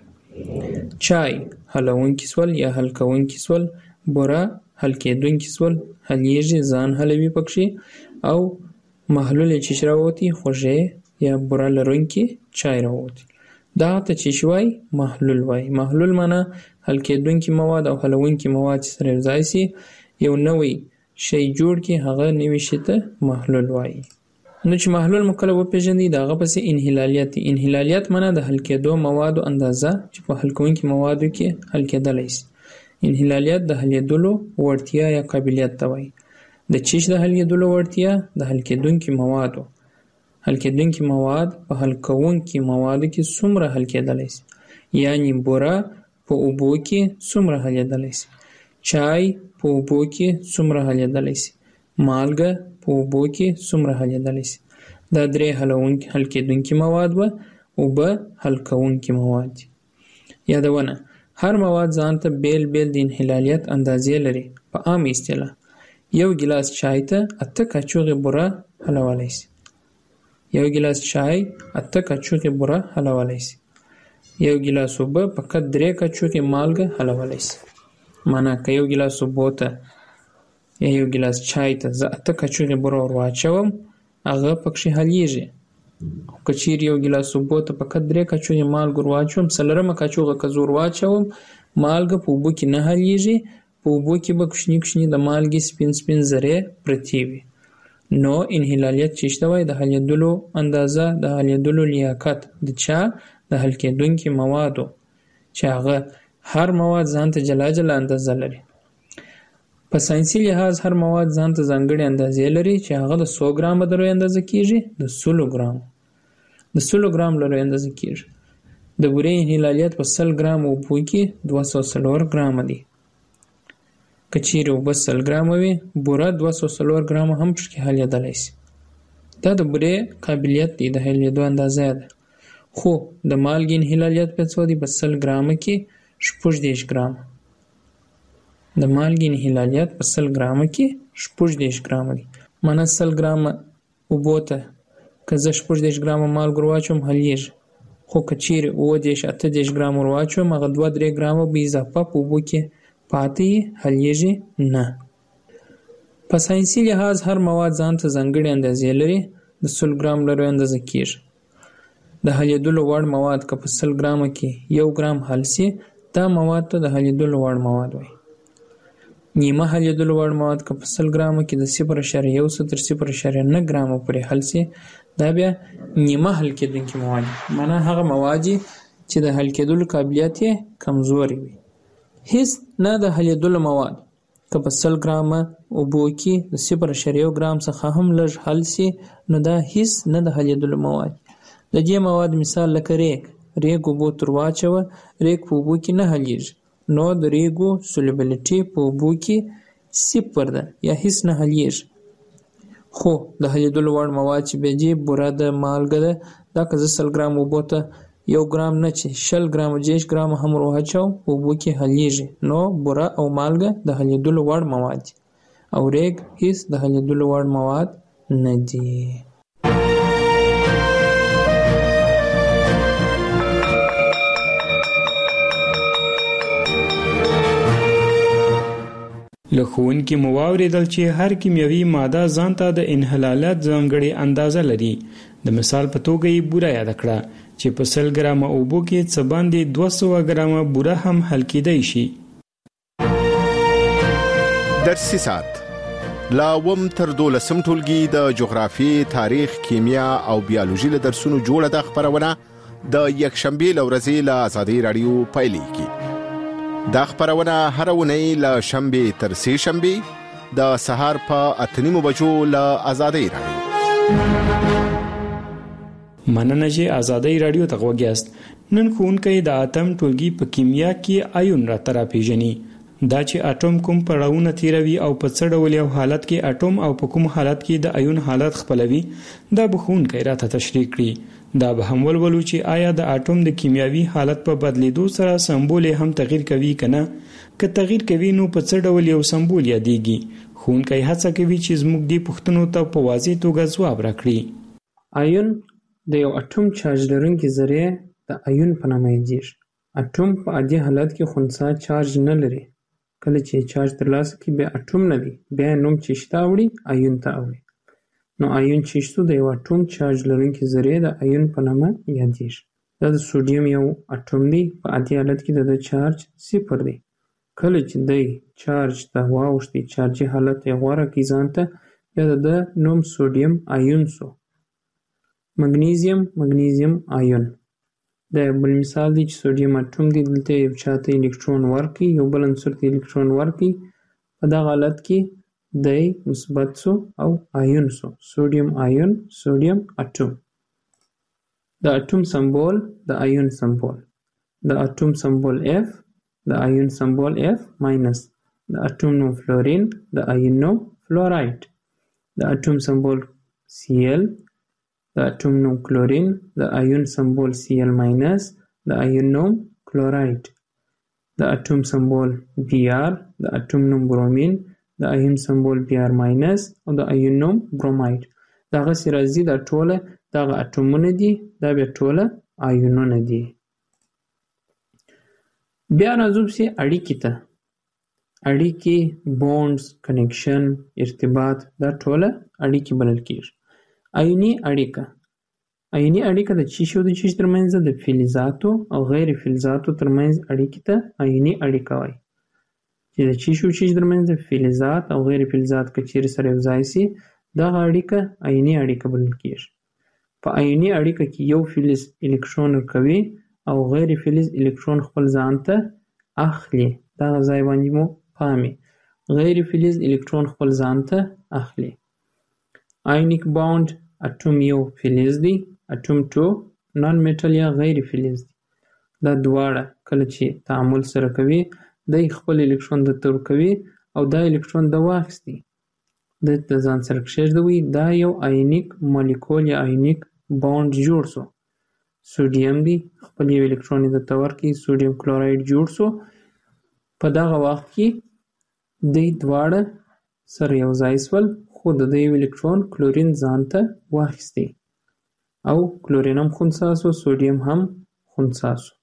B: چای حلونکي سول یا حل کوونکي سول، بوره حل کېدونکي سول حلیږي ځان حلوي پکښې، او محلول یې چې راووتي خوږې یا بوره لرونکي چای راووتي. دغه ته چې وایي محلول وایي. محلول معنا حل کېدونکي مواد او حلونکي مواد چې سره یو ځای سي یو نوی شی جوړ کړي هغه نوي شي ته محلول وایي. نو چې محلول مو کله وپېژنئ د هغه پسې انحلالیت دی. انحلالیت معنا د حل کېدو موادو اندازه چې په حل کوونکي موادو کې حل کېدلی سي. انحلالیت د حلیدلو وړتیا یا قابلیت ته وایي. د چیش د حلیدلو وړتیا د حل کېدونکي موادو حل کېدونکي مواد په حل کوونکي موادو کې څومره حل کېدلی سي، یعنی بوره په اوبو کې څومره حلیدلی سي، چای په اوبو کې څومره حلیدلی سي، مالګه په اوبو کې څومره حلیدلی سي. دا درې حلونکي حل کېدونکي مواد و، اوبه حل کوونکي مواد دي. یادونه: هر مواد ځان ته بیل بیل د انحلالیت اندازې لري. په عام اصطلاح یو ګیلاس چای ته اته کاچوغې بوره حلولی سي. یو ګیلاس چای اته کاچوغې بوره حلولی سي. یو ګیلاس اوبه فقط درې کاچوغې مالګه حلولی سي. معنا که یو ګیلاس اوبو ته یا یو ګیلاس چای ته زه اته کاچوغې بوره ور واچوم هغه پکښې حلیږي. خو که چیرې یو ګیلاس اوبو ته فقط درې کاچوغې مالګه ور واچوم څلورمه کاچوغه که زه ور واچوم مالګه په اوبو کې نه حلیږي، په اوبو کې به کوچني کوچني د مالګې سپین سپین ذرې پرتې وي. نو انحلالیت چې شته وایي د حلیدلو اندازه، د حلیدلو لیاقت د چا د حل کېدونکي موادو چې هغه هر مواد ځان ته جلا جلا اندازه لري. په ساینسي لحاظ هر مواد ځان ته ځانګړې اندازې لري چې هغه د څو ګرامه د لوی اندازه کېږي، د سلو ګرامو د سلو ګرام له لوی اندازه کېږي. د بورې انحلالیت په سل ګرام اوبو کې دوه سوه څلور ګرامه دی. که چیرې اوبه سل ګرامه وي بوره دوه سوه څلور ګرامه هم پکې حلیدلی سي. دا د بورې قابلیت دی، د حلیدو اندازه ده. خو د مالګې انحلالیت په څو دی؟ په سل ګرامه کې شپږ دېرش ګرامه. د مالګې انحلالیت په سل ګرامه کې شپږ دېرش ګرامه دی. معنا سل ګرامه اوبو ته که زه شپږ دېرش ګرامه مالګه ور واچوم حلیږي. خو که چیرې اووه دېرش اته دېرش ګرامه ور واچوم هغه دوه درې ګرامه به اضافه په اوبو کې پاتې حلیږي نه. په ساینسي لحاظ هر مواد ځان ته ځانګړې اندازې لري، د سل ګرام له لوی اندازه کېږي. د حلیدلو وړ مواد که په سل ګرامه کې یو ګرام حل سي دا مواد ته د حلیدلو وړ مواد وایي. نیمه حلیدلو وړ مواد که په سل ګرامه کې د صفر اعشاریه یو څخه تر صفر اعشاریه نه ګرامه پورې حل سي دا بیا نیمه حل کېدونکي مواد دي. معنا هغه مواد چې د حل کېدلو قابلیت یې کمزوري وي. هیڅ نه د حلیدلو مواد که په سل ګرامه اوبو کې د صفر اعشاریه یو ګرام څخه هم لږ حل سي نو دا هیڅ نه د حلیدلو مواد. د دې مواد مثال لکه ریګ ریګ اوبو تر واچوه ریګ په اوبو کې نه حلیږي، نو د ریګو سولیبیلیټي په اوبو کې صفر ده یا هیڅ نه حلیږي. خو د حلیدلو وړ مواد چې بیا دي بوره ده، مالګه ده، دا که زه سل ګرام اوبو ته یو ګرام نه چې شل ګرامه دېرش ګرامه هم ور واچوم په اوبو کې حلیږي، نو بوره او مالګه د حلیدلو وړ مواد دي او ریګ هیڅ د حلیدلو وړ مواد نه دي.
P: له ښوونکي مو واورېدل چې هر کیمیاوي ماده ځان ته د انحلالات ځانګړې اندازه لري. د مثال په توګه یې بوره یاده کړه چې په سل ګرامه اوبو کې څه باندې دوه سوه ګرامه بوره هم حل کېدی شي.
C: درسي ساعت لا وم تر دولسم ټولګي د جغرافي، تاریخ، کیمیا او بیولوژي له درسونو جوړه د خبرونه د یکشنبه لورځي له آزادي رادیو پایلیږي. دا خبرونه هر ونې له شنبه تر سه شنبه د سهار په اتنیمو بجو له آزادۍ راډیو.
P: مننه چې آزادۍ راډیو ته غوږیاست. نن ښوونکی د اتم ټولګي په کیمیا کې آیون راته راپېژني. دا چې اټوم کوم پړاوونه تیروي او په څه ډول یو حالت کې اټوم او په کوم حالت کې د آیون حالت خپلوي، دا به ښوونکی راته تشریح کړي. دا به هم ولولو چې آیا د اټوم د کیمیاوي حالت په بدلیدو سره سمبول هم تغییر کوي که نه؟ که تغییر کوي نو په څه ډول یو سمبول یادېږي؟ ښوونکی هڅه کوي چې زموږ دې پوښتنو ته په واضح توګه ځواب راکړي.
B: آیون د یو اټوم چارج لرونکي ذرې د آیون په نامه یادېږي. اټوم په عادي حالت کې خنثی چارج نه لري. کله چې چارج ترلاسه کړي بیا اټوم نه دی، بیا نوم چې شته اوړي آیون ته اوړي. نو آیون چې شته د یو اټوم چارج لرونکي ذرې د آیون په نامه یادېږي. دا د سوډیم یو اټوم دی. په عادي حالت کې د چارج صفر دی. کله چې دی چارج ته واوښتي، چارجي حالت یې غوره کړي ځان ته، بیا د ده نوم سوډیم آیون سو. مګنیزیم مګنیزیم آیون دا یو بل مثال دی چې سوډیم اټوم دی، دلته یو چاته الکترون ورکړي، یو بل عنصر ته الکترون ورکړي، په دغه حالت کې دی مثبت سو او آیون سو. سوډیم آیون، سوډیم اټوم. د اټوم سمبول د آیون سمبول. د اټوم سمبول اف، د آیون سمبول اف ماینس. د اټوم نوم فلورین، د آیون نوم فلورایډ. د اټوم سمبول سی ال، د اټوم نوم کلورین، د آیون سمبول سی ال ماینس، د آیون نوم کلورایډ. د اټوم سمبول بی آر، د اټوم نوم برومین، د آیون سمبول بی آر ماینس او د آیون نوم برومایډ. دغسې راځي، دا ټوله دغه اټومونه دي، دا بیا ټوله آیونونه دي. بیا راځو پسې اړیکې ته. اړیکې، بونډز، کنیکشن، ارتباط، دا ټوله اړیکې بلل کېږي. آیوني اړیکه. آیوني اړیکه د څه شي او د څه شي ترمنځ ده؟ د فلزاتو او غیر فلزاتو ترمنځ اړیکې ته آیوني اړیکه وایي. چې د څه شي او څه شي ترمنځ د فلزات او غیر فلزات که چیرې سره یو ځای سي، دغه اړیکه آیوني اړیکه بلل کېږي. په آیوني اړیکه کې یو فلز الکترون ورکوي او غیر فلز الکترون خپل ځان ته اخلي. دغه ځای باندې مو پامې. غیر فلز الکترون خپل ځان ته اخلي. آیونیک باونډ. اټوم یو فلز دی، اټوم ټو نان میټل یا غیر فلز دی. دا دواړه کله چې تعامل سره کوي، دی خپل الکترون درته ورکوي او دا الکترون د واخیستی، د د ځان سره کښېږدوي. دا یو آیونیک مالیکول یا آیونیک باونډ جوړ سو. سوډیم دی، خپل یو الکترون یې درته ورکړي، سوډیم کلورایډ جوړ سو. په دغه وخت کې دی دواړه سره یو ځای سول، خو د ده یو الکترون کلورین ځان ته واخیستی او کلورین هم خنثی سو، سوډیم هم خنثی سو.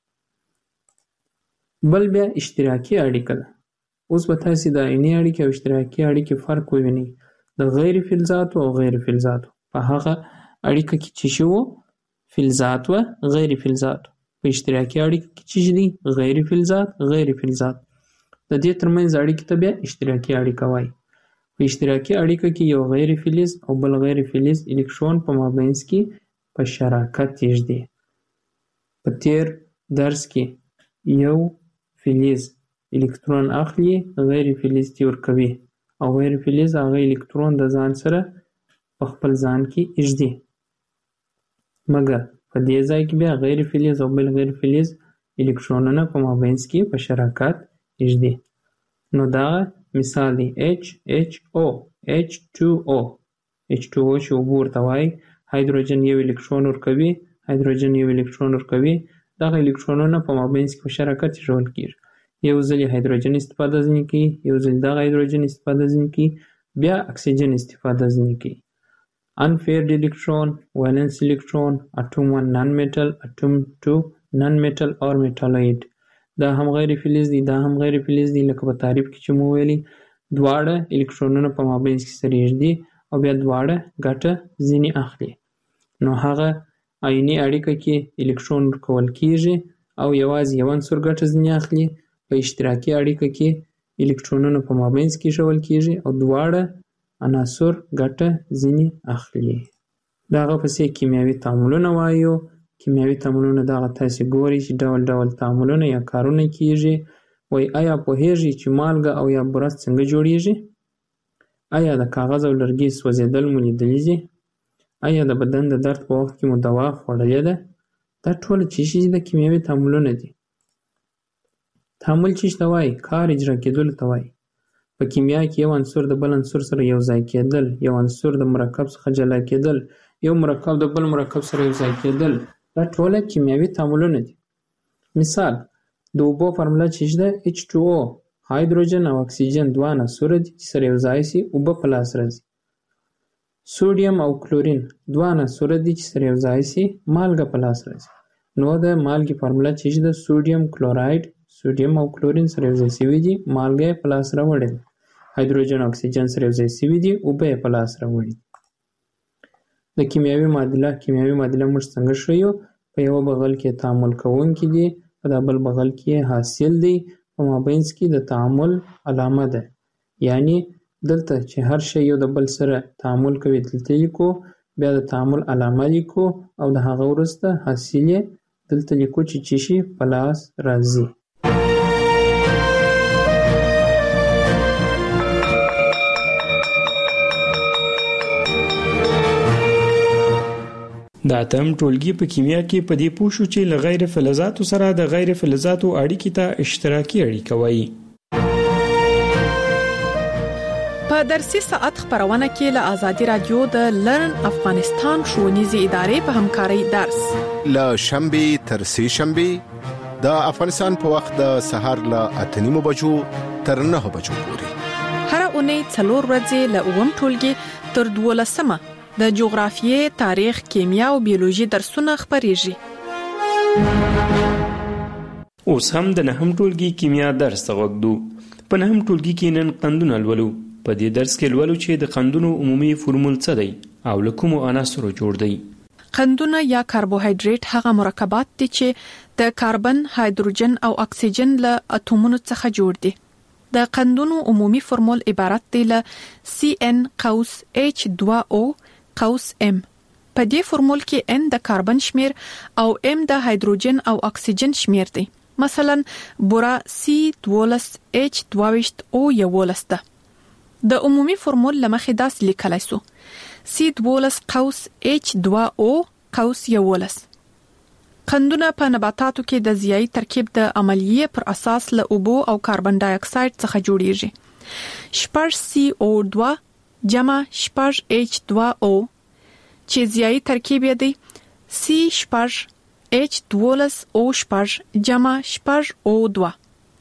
B: بل بیا اشتراکي اړیکه ده. اوس به تاسې د آیوني اړیکې او اشتراکي اړیکې فرق ووینئ. د غیر فلزاتو او غیر فلزاتو. په هغه اړیکه کې چې شي وو فلزات و غیر فلزاتو. په اشتراکي اړیکه کې چې دي غیر فلزات غیر فلزات. د دې ترمنځ اړیکې ته بیا اشتراکي اړیکه وایي. په اشتراکي اړیکه کې یو غیر فلز او بل غیر فلز الکترون په مابینځ کې په شراکت یږدي. په تیر درس کې یو فلز الکترون اخلي، غیر فلز ته ورکوي او غیر فلز هغه الکترون د ځان سره په خپل ځان کې یږدي. مګر په دې ځای کې بیا غیر فلز او بل غیر فلز الکترونونه په مابینځ کې په شراکت یږدي. نو دا مثال دی H H O H two O. H two O چې اوبه ورته وایي، هایدروجن یو الکترون ورکوي، هایدروجن یو الکترون ورکوي. دغه الکترونونه په مابینځ کې په شراکت ایښودل کېږي. یو ځل هایدروجن استفاده ځینې کوي، یو ځل دغه هایدروجن استفاده ځینې کوي، بیا اکسیجن استفاده ځینې کوي. unpaired electron, valence electron, atom one non-metal, atom two non-metal or metalloid. دا هم غیر فلز دي، دا هم غیر فلز دي. لکه په تعریف کې چې مو ویلي، دواړه الکترونونه په مابینځ کې سره یږدي او بیا دواړه ګټه ځینې اخلي. نو هغه آیوني اړیکه کې الکترون ورکول کېږي او یوازې یو عنصر ګټه ځینې اخلي. په اشتراکي اړیکه کې الکترونونه په مابینځ کې ایښودل کېږي او دواړه عناصر ګټه ځینې اخلي. دغه پسې کیمیاوي تعاملونه وایو. کیمیاوي تعاملونه دغه تاسې ګورئ چې ډول ډول تعاملونه یا کارونه کېږي. وایي آیا پوهېږئ چې مالګه او یا بوره څنګه جوړېږي؟ آیا د کاغذ او لرګي سوځېدل مو لیدلي دي؟ آیا د بدن د درد په وخت کې مو دوا خوړلې ده؟ دا ټول چې شي د کیمیاوي تعاملونه دي. تعامل چې ته وایي کار اجرا کېدلو ته وایي. په کیمیا کې یو عنصر د بل عنصر سره یو ځای کېدل، یو عنصر د مرکب څخه جلا کېدل، یو مرکب د بل مرکب سره یو ځای کېدل، دا ټول کیمیاوي تعاملونه دي. مثال د اوبو فارموله چې ده ایچ ټو او، هایدروجن او اکسیجن دوه عناصر دي چې سره یو ځای شي اوبه په لاس راځي. سوډیم او کلورین دوه عناصر دي چې سره یو ځای شي مالګه په لاس راځي. نو د مالګې فارموله چې ده سوډیم کلوراید، سوډیم او کلورین سره یو ځای شوي دي، مالګه په لاس راوړي. هایدروجن او اکسیجن سره یو ځای شوي دي، اوبه په لاس راوړي. د کیمیاوي معادله کیمیاوي معادله موږ څنګه ښیو؟ په یو بغل کې تعامل کوونکي دي، په دا بل بغل کې حاصل دی، په مابینځ کې د تعامل علامه ده. یعنی دلته چې هر شی یو د بل سره تعامل کوي دلته لیکو، بیا د تعامل علامه لیکو او د هغه وروسته حاصل یې دلته لیکو چې چی شي په لاس راځي.
P: د اتم ټولګي په کیمیا کې په دې پوه شو چې له غیر فلزاتو سره د غیر فلزاتو اړیکې ته اشتراکي اړیکه وایي.
O: په درسي ساعت خبرونه کې له آزادي رادیو د لرن افغانستان ښوونیزې ادارې په همکارۍ درس
C: له شنبه تر سه شنبه د افغانستان په وخت د سهار له اته نیمو بجو تر نهه بجو پورې
O: هر اونۍ څلور ورځې له اووم ټولګي تر دولسمه د جغرافیې، تاریخ، کیمیا او بیولوژي درسونه خبريږي.
P: اوس هم د نهم ټولګي کیمیا درس غوږدو. په نهم ټولګي کې نن قندونه لولو. په دې درس کې لولو چې د قندونو عمومي فورمول څه دی او له کومو عناصرو جوړ دی.
O: قندونه یا کاربوهایډریټ هغه مرکبات دي چې د کاربن، هایدروجن او اکسیجن له اتومونو څخه جوړ دي. د قندونو عمومي فورمول عبارت دی له سی ان قوس ایچ دوه او قوس M. په دې فورمول کې N د کاربن شمیر او M د هایدروجن او اکسیجن شمیر دی. مثلا بورا سی دوه ایچ دوه او یولس ده. د عمومي فورمول لمخې داسې لیکلای سو سی دوه قوس ایچ دوه او قوس یولس. قندونه په نباتاتو کې د ضیائی ترکیب د عملیې پر اساس له اوبو او کاربن ډای اکساید څخه جوړیږي. شپږ سی او دوه جمع شپږ ایچ دوه او چې ضیائی ترکیب یې دی سی شپږ ایچ دوه او شپږ جمع شپږ او دوه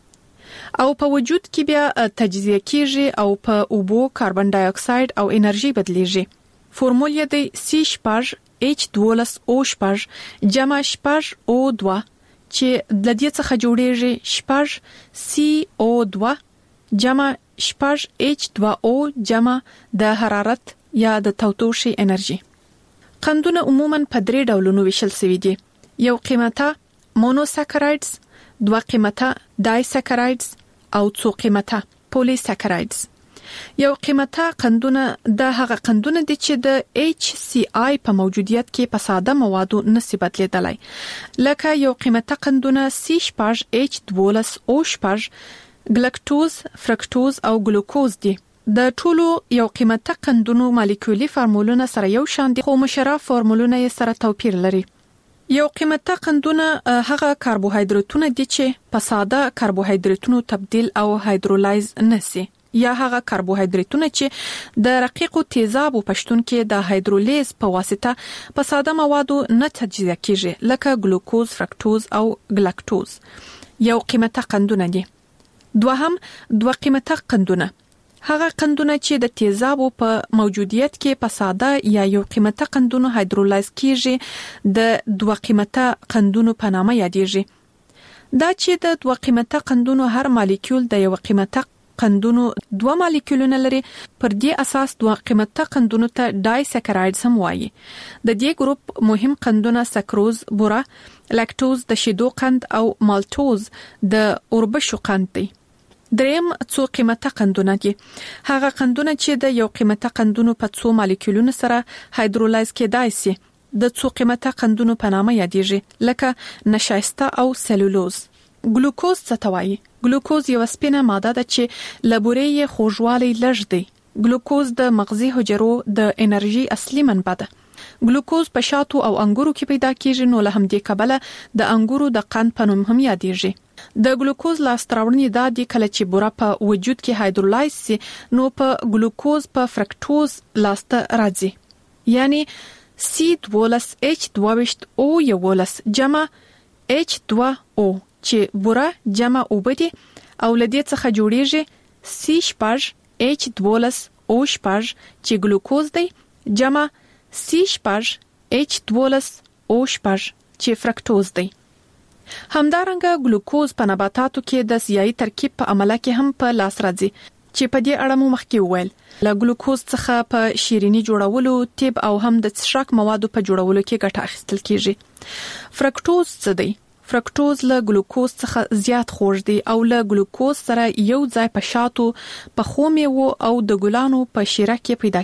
O: او په وجود کې بیا تجزیه کیږي او په اوبو، کاربن ډای اکساید او انرژي بدلیږي. فورمول یې دی سی شپږ ایچ دوه او شپږ جمع شپږ او دوه چې د دې څخه جوړیږي شپږ سی او دوه جمع شپږ ایچ دوه او جمع د حرارت یا د تودوخې انرژي. قندونه عموماً په درې ډولونو ویشل شوي دي. یو قیمته مونوساکرایډز، دوه قیمته ډایساکرایډز او څو قیمته پولیساکرایډز. یو قیمته قندونه د هغه قندونه دي چې د ایچ سی آی په موجودیت کې په ساده موادو نشي بدلیدلای. لکه یو قیمته قندونه سی شپږ ایچ دوه او شپږ ګلکټوز، فرکټوز او ګلوکوز دي. د ټولو یو قیمته قندونو مالیکولي فارمولونه سره یو شان دي، خو مشرف فارمولونه یې سره توپیر لري. یو قیمته قندونه هغه کاربوهایډریټونه دي چې په ساده کاربوهایډریټونو تبدیل او هایدرولایز نشي، یا هغه کاربوهایډریټونه چې د رقیقو تیزابو پښتون کې د هایدرولیز په واسطه په ساده موادو نه تجزیه کیږي، لکه ګلوکوز، فرکټوز او ګلکټوز. یو قیمته قندونه دي. دوهم دوه قیمته قندونه هغه قندونه چې د تیزابو په موجودیت کې په ساده یا یو قیمته قندونو هایدرولایز کیږي د دوه قیمته قندونو په نامه یادېږي. دا چې د دوه قیمته قندونو هر مالیکول د یو قیمته قندونو دوه مالیکولونه لري، پر دې اساس دوه قیمته قندونو ته ډایساکرایډز هم وایي. د دې ګروپ مهم قندونه سکروز، بوره، لاکټوز د شیدو قند او مالټوز د اوربشو قند دي. دریم څو قیمته قندونه دي. هغه قندونه چې د یو قیمته قندونو په څو مالیکولونو سره هایدرولایز کېدای شي د څو قیمته قندونو په نامه یادېږي، لکه نشایسته او سلولوز. ګلوکوز څه ته وایي؟ ګلوکوز یو سپینه ماده ده چې لبورې خوږوالی لږ دی. ګلوکوز د مغزي حجرو د انرژي اصلي منبع ده. ګلوکوز په شاتو او انګورو کې پیدا کیږي، نو له همدې کبله د انګورو د قند په نوم هم یادېږي. د ګلوکوز لاسته راوړنې دا دي کله چې بوره په وجود کې هایدرولایز سي، نو په ګلوکوز په فرکټوز لاسته راځي، یعنی سی دوولس اچ دوه او یولس جمع اچ دوه او چې بوره جمع اوبه دي او لدې څخه جوړیږي سی شپږ اچ دوولس او شپږ چې ګلوکوز دی جمع سی شپږ اچ دوولس او شپږ چې فرکټوز دی. همدارنګه ګلوکوز په نباتاتو کې د سیاهي ترکیب په عمله کې هم په لاس راځي چې په دې اړه مو مخکې وویل. له ګلوکوز څخه په شیرینی جوړولو، طب او هم د څښاک موادو په جوړولو کې ګټه اخیستل کیږي. فرکټوز څه دی؟ فرکټوز له ګلوکوز څخه زیات خوږ دی او له ګلوکوز سره یو ځای په شاتو، په خو میوو او د ګلانو په شیره کې پیدا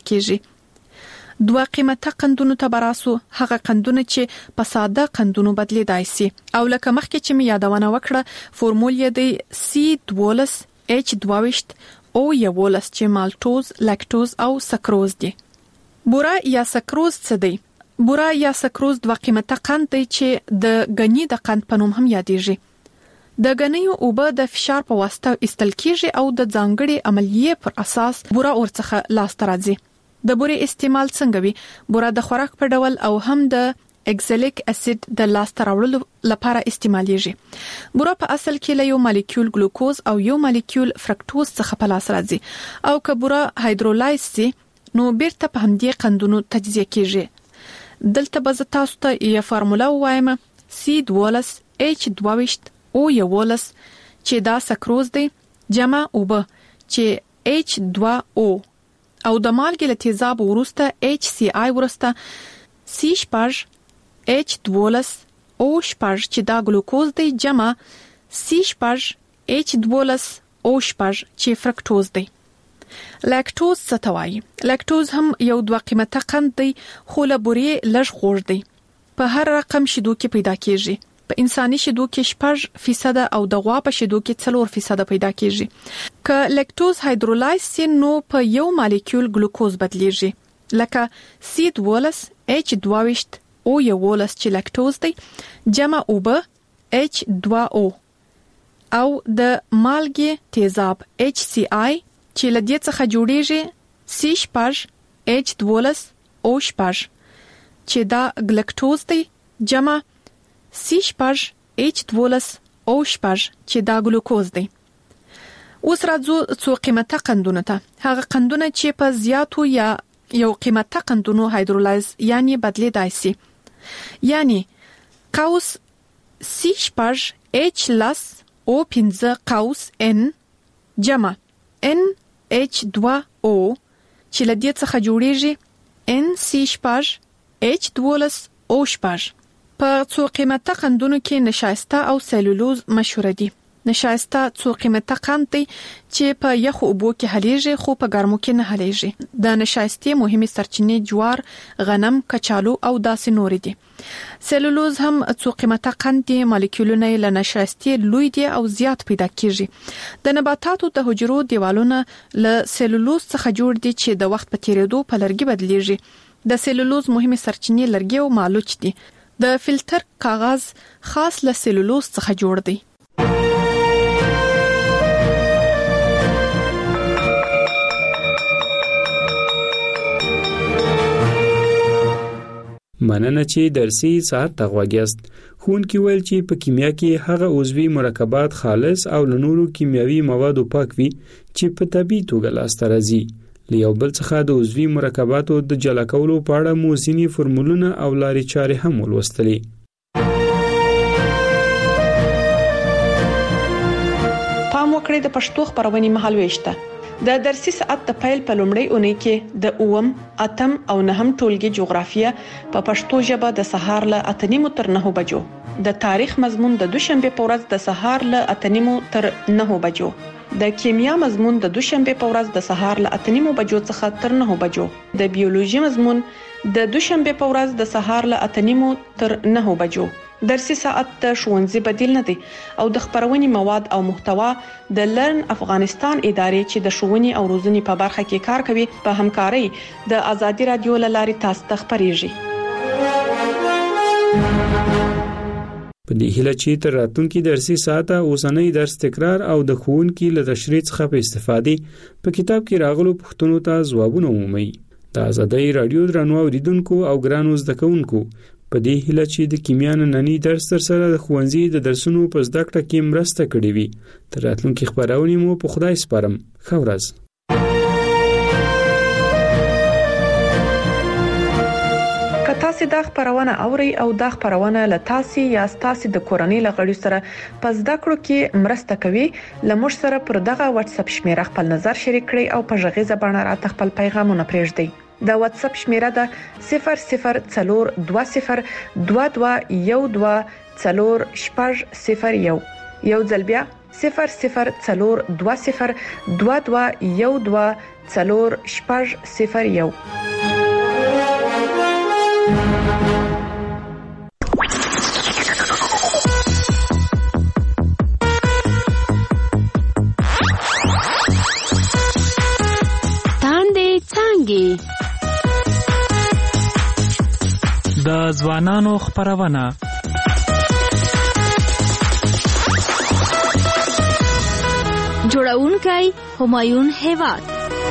O: کیږي. دوه قیمته قندونو ته براسو، هغه قندونه چې په ساده قندونو بدلیدای شي او لکه مخکې چې می یادونه وکړه فورمول یې دی سی دوولس اچ دوه او یولس چې مالټوز، لاکټوز او سکروز دي. بوره یا سکروز څه دی؟ بوره یا سکروز دوه قیمته قند دی چې د غنی د قند په نوم هم یادېږي. د غنیو اوبه د فشار په واسطه ایستل کیږي او د ځانګړي عملیې پر اساس بوره ورڅخه لاسته راځي. د بورې استعمال څنګه وي؟ بوره د خوراک په ډول او هم د اکزالیک اسید د لاسته راوړلو لپاره استعمالیږي. بوره په اصل کې له یو مالیکول ګلوکوز او یو مالیکول فرکټوز څخه په لاس راځي او که بوره هایدرولایز سي نو بیرته په همدې قندونو تجزیه کیږي. دلته به زه تاسو ته یو فارموله وایم سی دوولس اچ دوه او یولس چې دا سکروز دی جمع اوبه چې اچ دوه او او د مالګې له تیزاب وروسته اچ سی آی وروسته سی شپږ اچ دوولس او شپږ چې دا ګلوکوز دی جمع سی شپږ اچ دوولس او شپږ چې فرکټوز دی. لاکټوز څه ته وایي؟ لاکټوز هم یو دوه قیمته قند دی خو له بورې لږ خوږ دی. په هر رقم شیدو کې پیدا کیږي. په انساني شیدو کې شپږ فیصد او د غوا په شیدو کې څلور فیصد پیدا کیږي. که لاکټوز هایدرولایز سي نو په یو مالیکول ګلوکوز بدلیږي، لکه سی دوولس اچ دوه او یولس چې لاکټوز دی جمع اوبه اچ دوه او او د مالګې تیزاب اچ سی آی چې له دې څخه جوړیږي سی شپږ اچ دوولس او شپږ چې دا ګلکټوز دی جمع سی شپږ اچ دوولس او شپږ چې دا ګلوکوز دی. اوس راځو څو قیمته قندونه ته. هغه قندونه چې په زیاتو یا یو قیمته قندونو هایدرولایز یعنی بدلیدای شي، یعنی قوس سی شپږ اچ لس او پنځه قوس ان جمع ان اچ دوه او چې له دې څخه جوړیږي ان سی شپږ اچ دولس او شپږ. په څو قیمته قندونو کې نشایسته او سلولوز مشهور دي. نشایسته څو قیمته قند دی چې په یخو اوبو کې حلیږي خو په ګرمو کې نه حلیږي. د نشایستې مهمه سرچینې جوار، غنم، کچالو او داسې نور دي. سلولوز هم څو قیمته قند دي، مالیکولونه له نشایستې لوی دي او زیات پیدا کیږي. د نباتاتو د حجرو دیوالونه له سلولوز څخه جوړ دي چې د وخت په تیریدو په لرګي بدلیږي. د سلولوز مهمه سرچینې لرګي او مالوچ دي. د فلټر کاغذ خاص له سلولوز څخه جوړ دی.
P: مننه چې درسي ساعت ته غوږیاست. ښوونکي ویل چې په کیمیا کې هغه عضوي مرکبات خالص او له نورو کیمیاوي موادو پاک وي چې په طبیعي توګه لاسته راځي. له یو بل څخه د عضوي مرکباتو د جلا کولو په اړه مو ځینې فورمولونه او لارې چارې هم ولوستلې.
Q: پام وکړئ د پښتو خبرونه مهالويشته. د درسي ساعت د پیل په لومړۍ اونۍ کې د اوم، اتم او نهم ټولګي جغرافیه په پښتو ژبه د سهار له اته نیمو تر نهو بجو، د تاریخ مضمون د دوشنبه په ورځ د سهار له اته نیمو تر نهو بجو، د کیمیا مضمون د دوشنبه په ورځ د سهار له اته نیمو بجو څخه تر نهو بجو، د بیولوژي مضمون د دوشنبه په ورځ د سهار له اته نیمو تر نهو بجو، درسي ساعت د ښوونځي بدیل نه دی او د خبرونې مواد او محتوا د لرن افغانستان ادارې چې د ښوونې او روزنې په برخه کې کار کوي په همکارۍ د ازادي رادیو لاري تاسو ته خبريږي.
P: په دې هیله چې تر راتلونکي درسي ساعته اوسنۍ درس تکرار او د ښوونکي له تشریح څخه په استفادې په کتاب کې راغلو پوښتنو ته ځوابونه ومومي. د ازادي رادیو درنو اوریدونکو او ګرانو زده کوونکو په دې هیله چې د کیمیا نننی درس تر سره د ښوونځي د درسونو په زده کړه کې مرسته کړې وي. تر راتلونکي خبرونه مو په خدای سپارم. ښه ورځ.
Q: تاسو د خبرونه اوري او د خبرونه له تاسو یا تاسو د کورنۍ لغړی سره پس د کړو کې مرسته کوي. لمر سره پر دغه واتس اپ شمیره خپل نظر شریک کړئ او په ژغه زبانه را خپل پیغامونه پرېږدئ. د واتس اپ شمیره ده صفر صفر څلور دوه صفر دوه دوه یو دوه څلور شپږ صفر یو یو ځل بیا صفر صفر څلور دوه صفر دوه دوه یو دوه څلور شپږ صفر یو.
S: د ځوانانو خبرونه
T: جوړونکی همایون هیواد.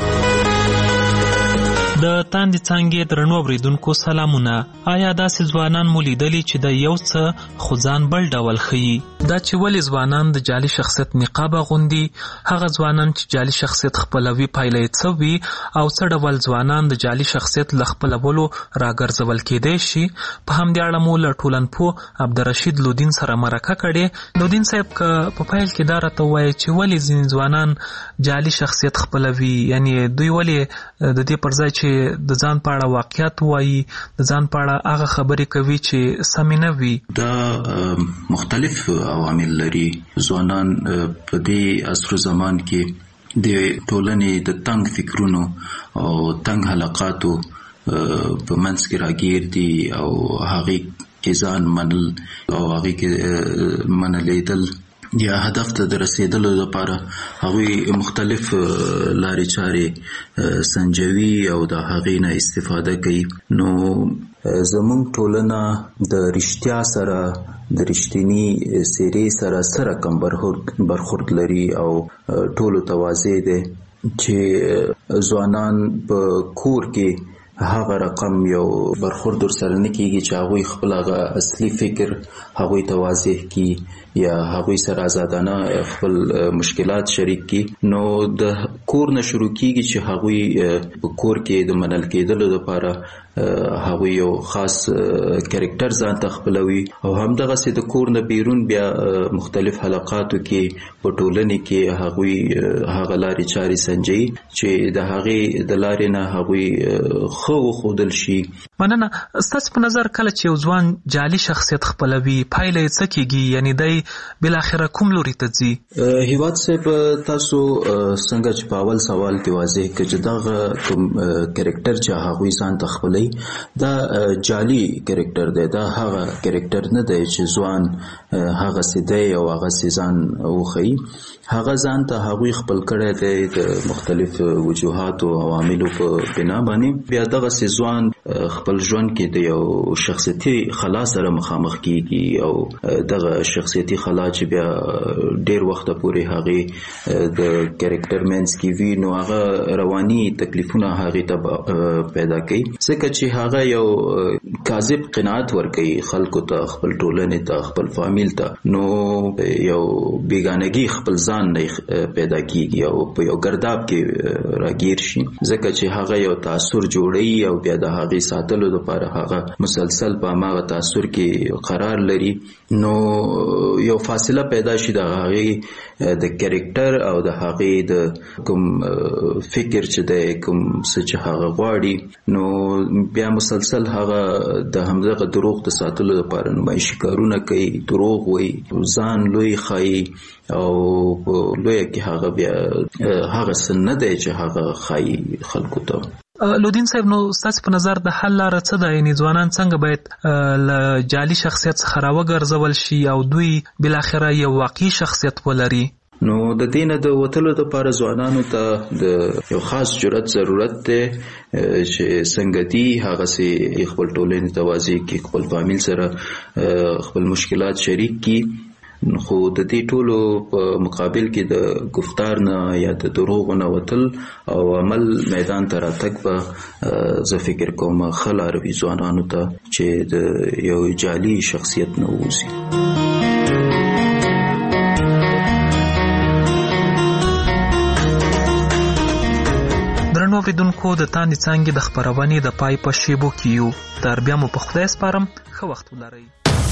S: د تاندې څانګې درنو اوریدونکو سلامونه. آیا داسې ځوانان مو لیدلي چې د یو څه خو ځان بل ډول ښیي؟ دا چې ولې ځوانان د جعلي شخصیت نقاب اغوندي، هغه ځوانان چې جعلي شخصیت خپلوي پایله یې څه وي، او څه ډول ځوانان د جعلي شخصیت له خپلولو راګرځول کېدای شي. په همدې اړه مو له ټولنپوه عبدالرشید لودین سره مرکه کړې. لودین صاحب که په پیل کې دا راته ووایي چې ولې ځینې ځوانان جعلي شخصیت خپلوي، یعنی دوی ولې د دې پر ځای چې د ځان په اړه واقعیت وایي، د ځان په اړه هغه خبرې کوي چې سمې نه وي.
U: دا مختلف عوامل لري. ځوانان په دې عصر زمان کې د ټولنې د تنگ فکرونو او تنگ حلقاتو په منځ کې راګیر دي او هغه کې ځان منل او هغه کې منلیدل یا هدف ته د رسیدلو لپاره هغوی مختلف لارې چارې سنجوي او د هغې نه استفاده کوي. نو زموږ ټولنه د رښتیا سره د رښتینی څیرې سره سره کم برخورد لري او ټولو ته واضح دی چې ځوانان په کور کې هغه رقم یو برخورد سره نه کیږي چې هغوی خپل هغه اصلي فکر هغوی ته واضح کی یا هغوی سره آزادانه خپل مشکلات شریک کی. نو د کور نه شروع کیږي چې هغوی په کور کې د منل کېدلو لپاره هغوی یو خاص کریکټر ځان ته خپلوي او همدغه سي د کور نه بیرون بیا مختلف حلقاتو کې په ټولنې کې هغوی هغه لارې چارې سنجي چې د هغې د لارې نه هغوی خو خودل شي.
S: مننه. ستاسو په نظر کله چې یو ځوان جعلي شخصیت خپلوي پایله یې څه کیږي، یعنی دی بل اخره کوم لوري ته ځي؟
U: هیواد صاحب تاسو څنګه چې په اول سوال کې واضح کړ چې دا کوم کریکټر چې هغوی ځان ته خپلوي دا جعلي کریکټر دی. دا هغه کریکټر نه دی چې ځوان هغه سي دی او هغه سي ځان وښيي. هغه ځان ته هغوی خپل کړی دی د مختلف وجوهات او عواملو په بنا باندې. بیا دغه سي ځوان خپل ژوند کې د یو شخصیتي خلا سره مخامخ کیږي او دغه شخصیتي خلا چې بیا ډیر وخت پورې هغه د کریکټر مینس کې وی نو هغه رواني تکلیفونه هغه ته پیدا کوي ځکه چې هغه یو کاذب قناعت ورکوي خلکو ته، خپل ټولنې ته، خپل فامیل ته. نو یو بیگانگی خپل ځان نه پیدا کیږي او په یو ګرداب کې راګیر شي ځکه چې هغه یو تاثر جوړي او بیا د هغې ساتلو لپاره هغه مسلسل په هماغه تاثر کې قرار لري. نو یو فاصله پیدا شي د هغې د کریکټر او د هغې د کوم فکر چې د کوم څه چې هغه غواړي. نو بیا مسلسل هغه د همدغه دروغ د ساتلو لپاره نمایشي کارونه کوي، دروغ وایي، ځان لوی ښایي او په لویه کې هغه بیا هغه څه نه دی چې هغه ښایي خلکو ته.
S: لودین صاحب نو ستاسو په نظر د حل لاره څه ده؟ یعنې ځوانان څنګه باید له جعلي شخصیت څخه راوګرځول شي او دوی بالاخره یو واقعي شخصیت ولري؟
U: نو د دینه د وتلو لپاره ځوانانو ته د یو خاص جرأت ضرورت دی چې څنګه دي هغه سي خپل ټولنې ته واضح کړي، خپل فامیل سره خپل مشکلات شریک کړي. خو د دې ټولو په مقابل کې د گفتار نه یا د دروغ نه وتل او عمل میدان ته راتګ به زه فکر کوم ښه لاره وي ځوانانو ته چې د یو جعلي شخصیت نه ووځي.
S: درنو اوریدونکو، د تاندې څانګې د خپرونې د پای په شیبو کې یو. تر بیا مو په خدای سپارم، ښه وخت ولرئ.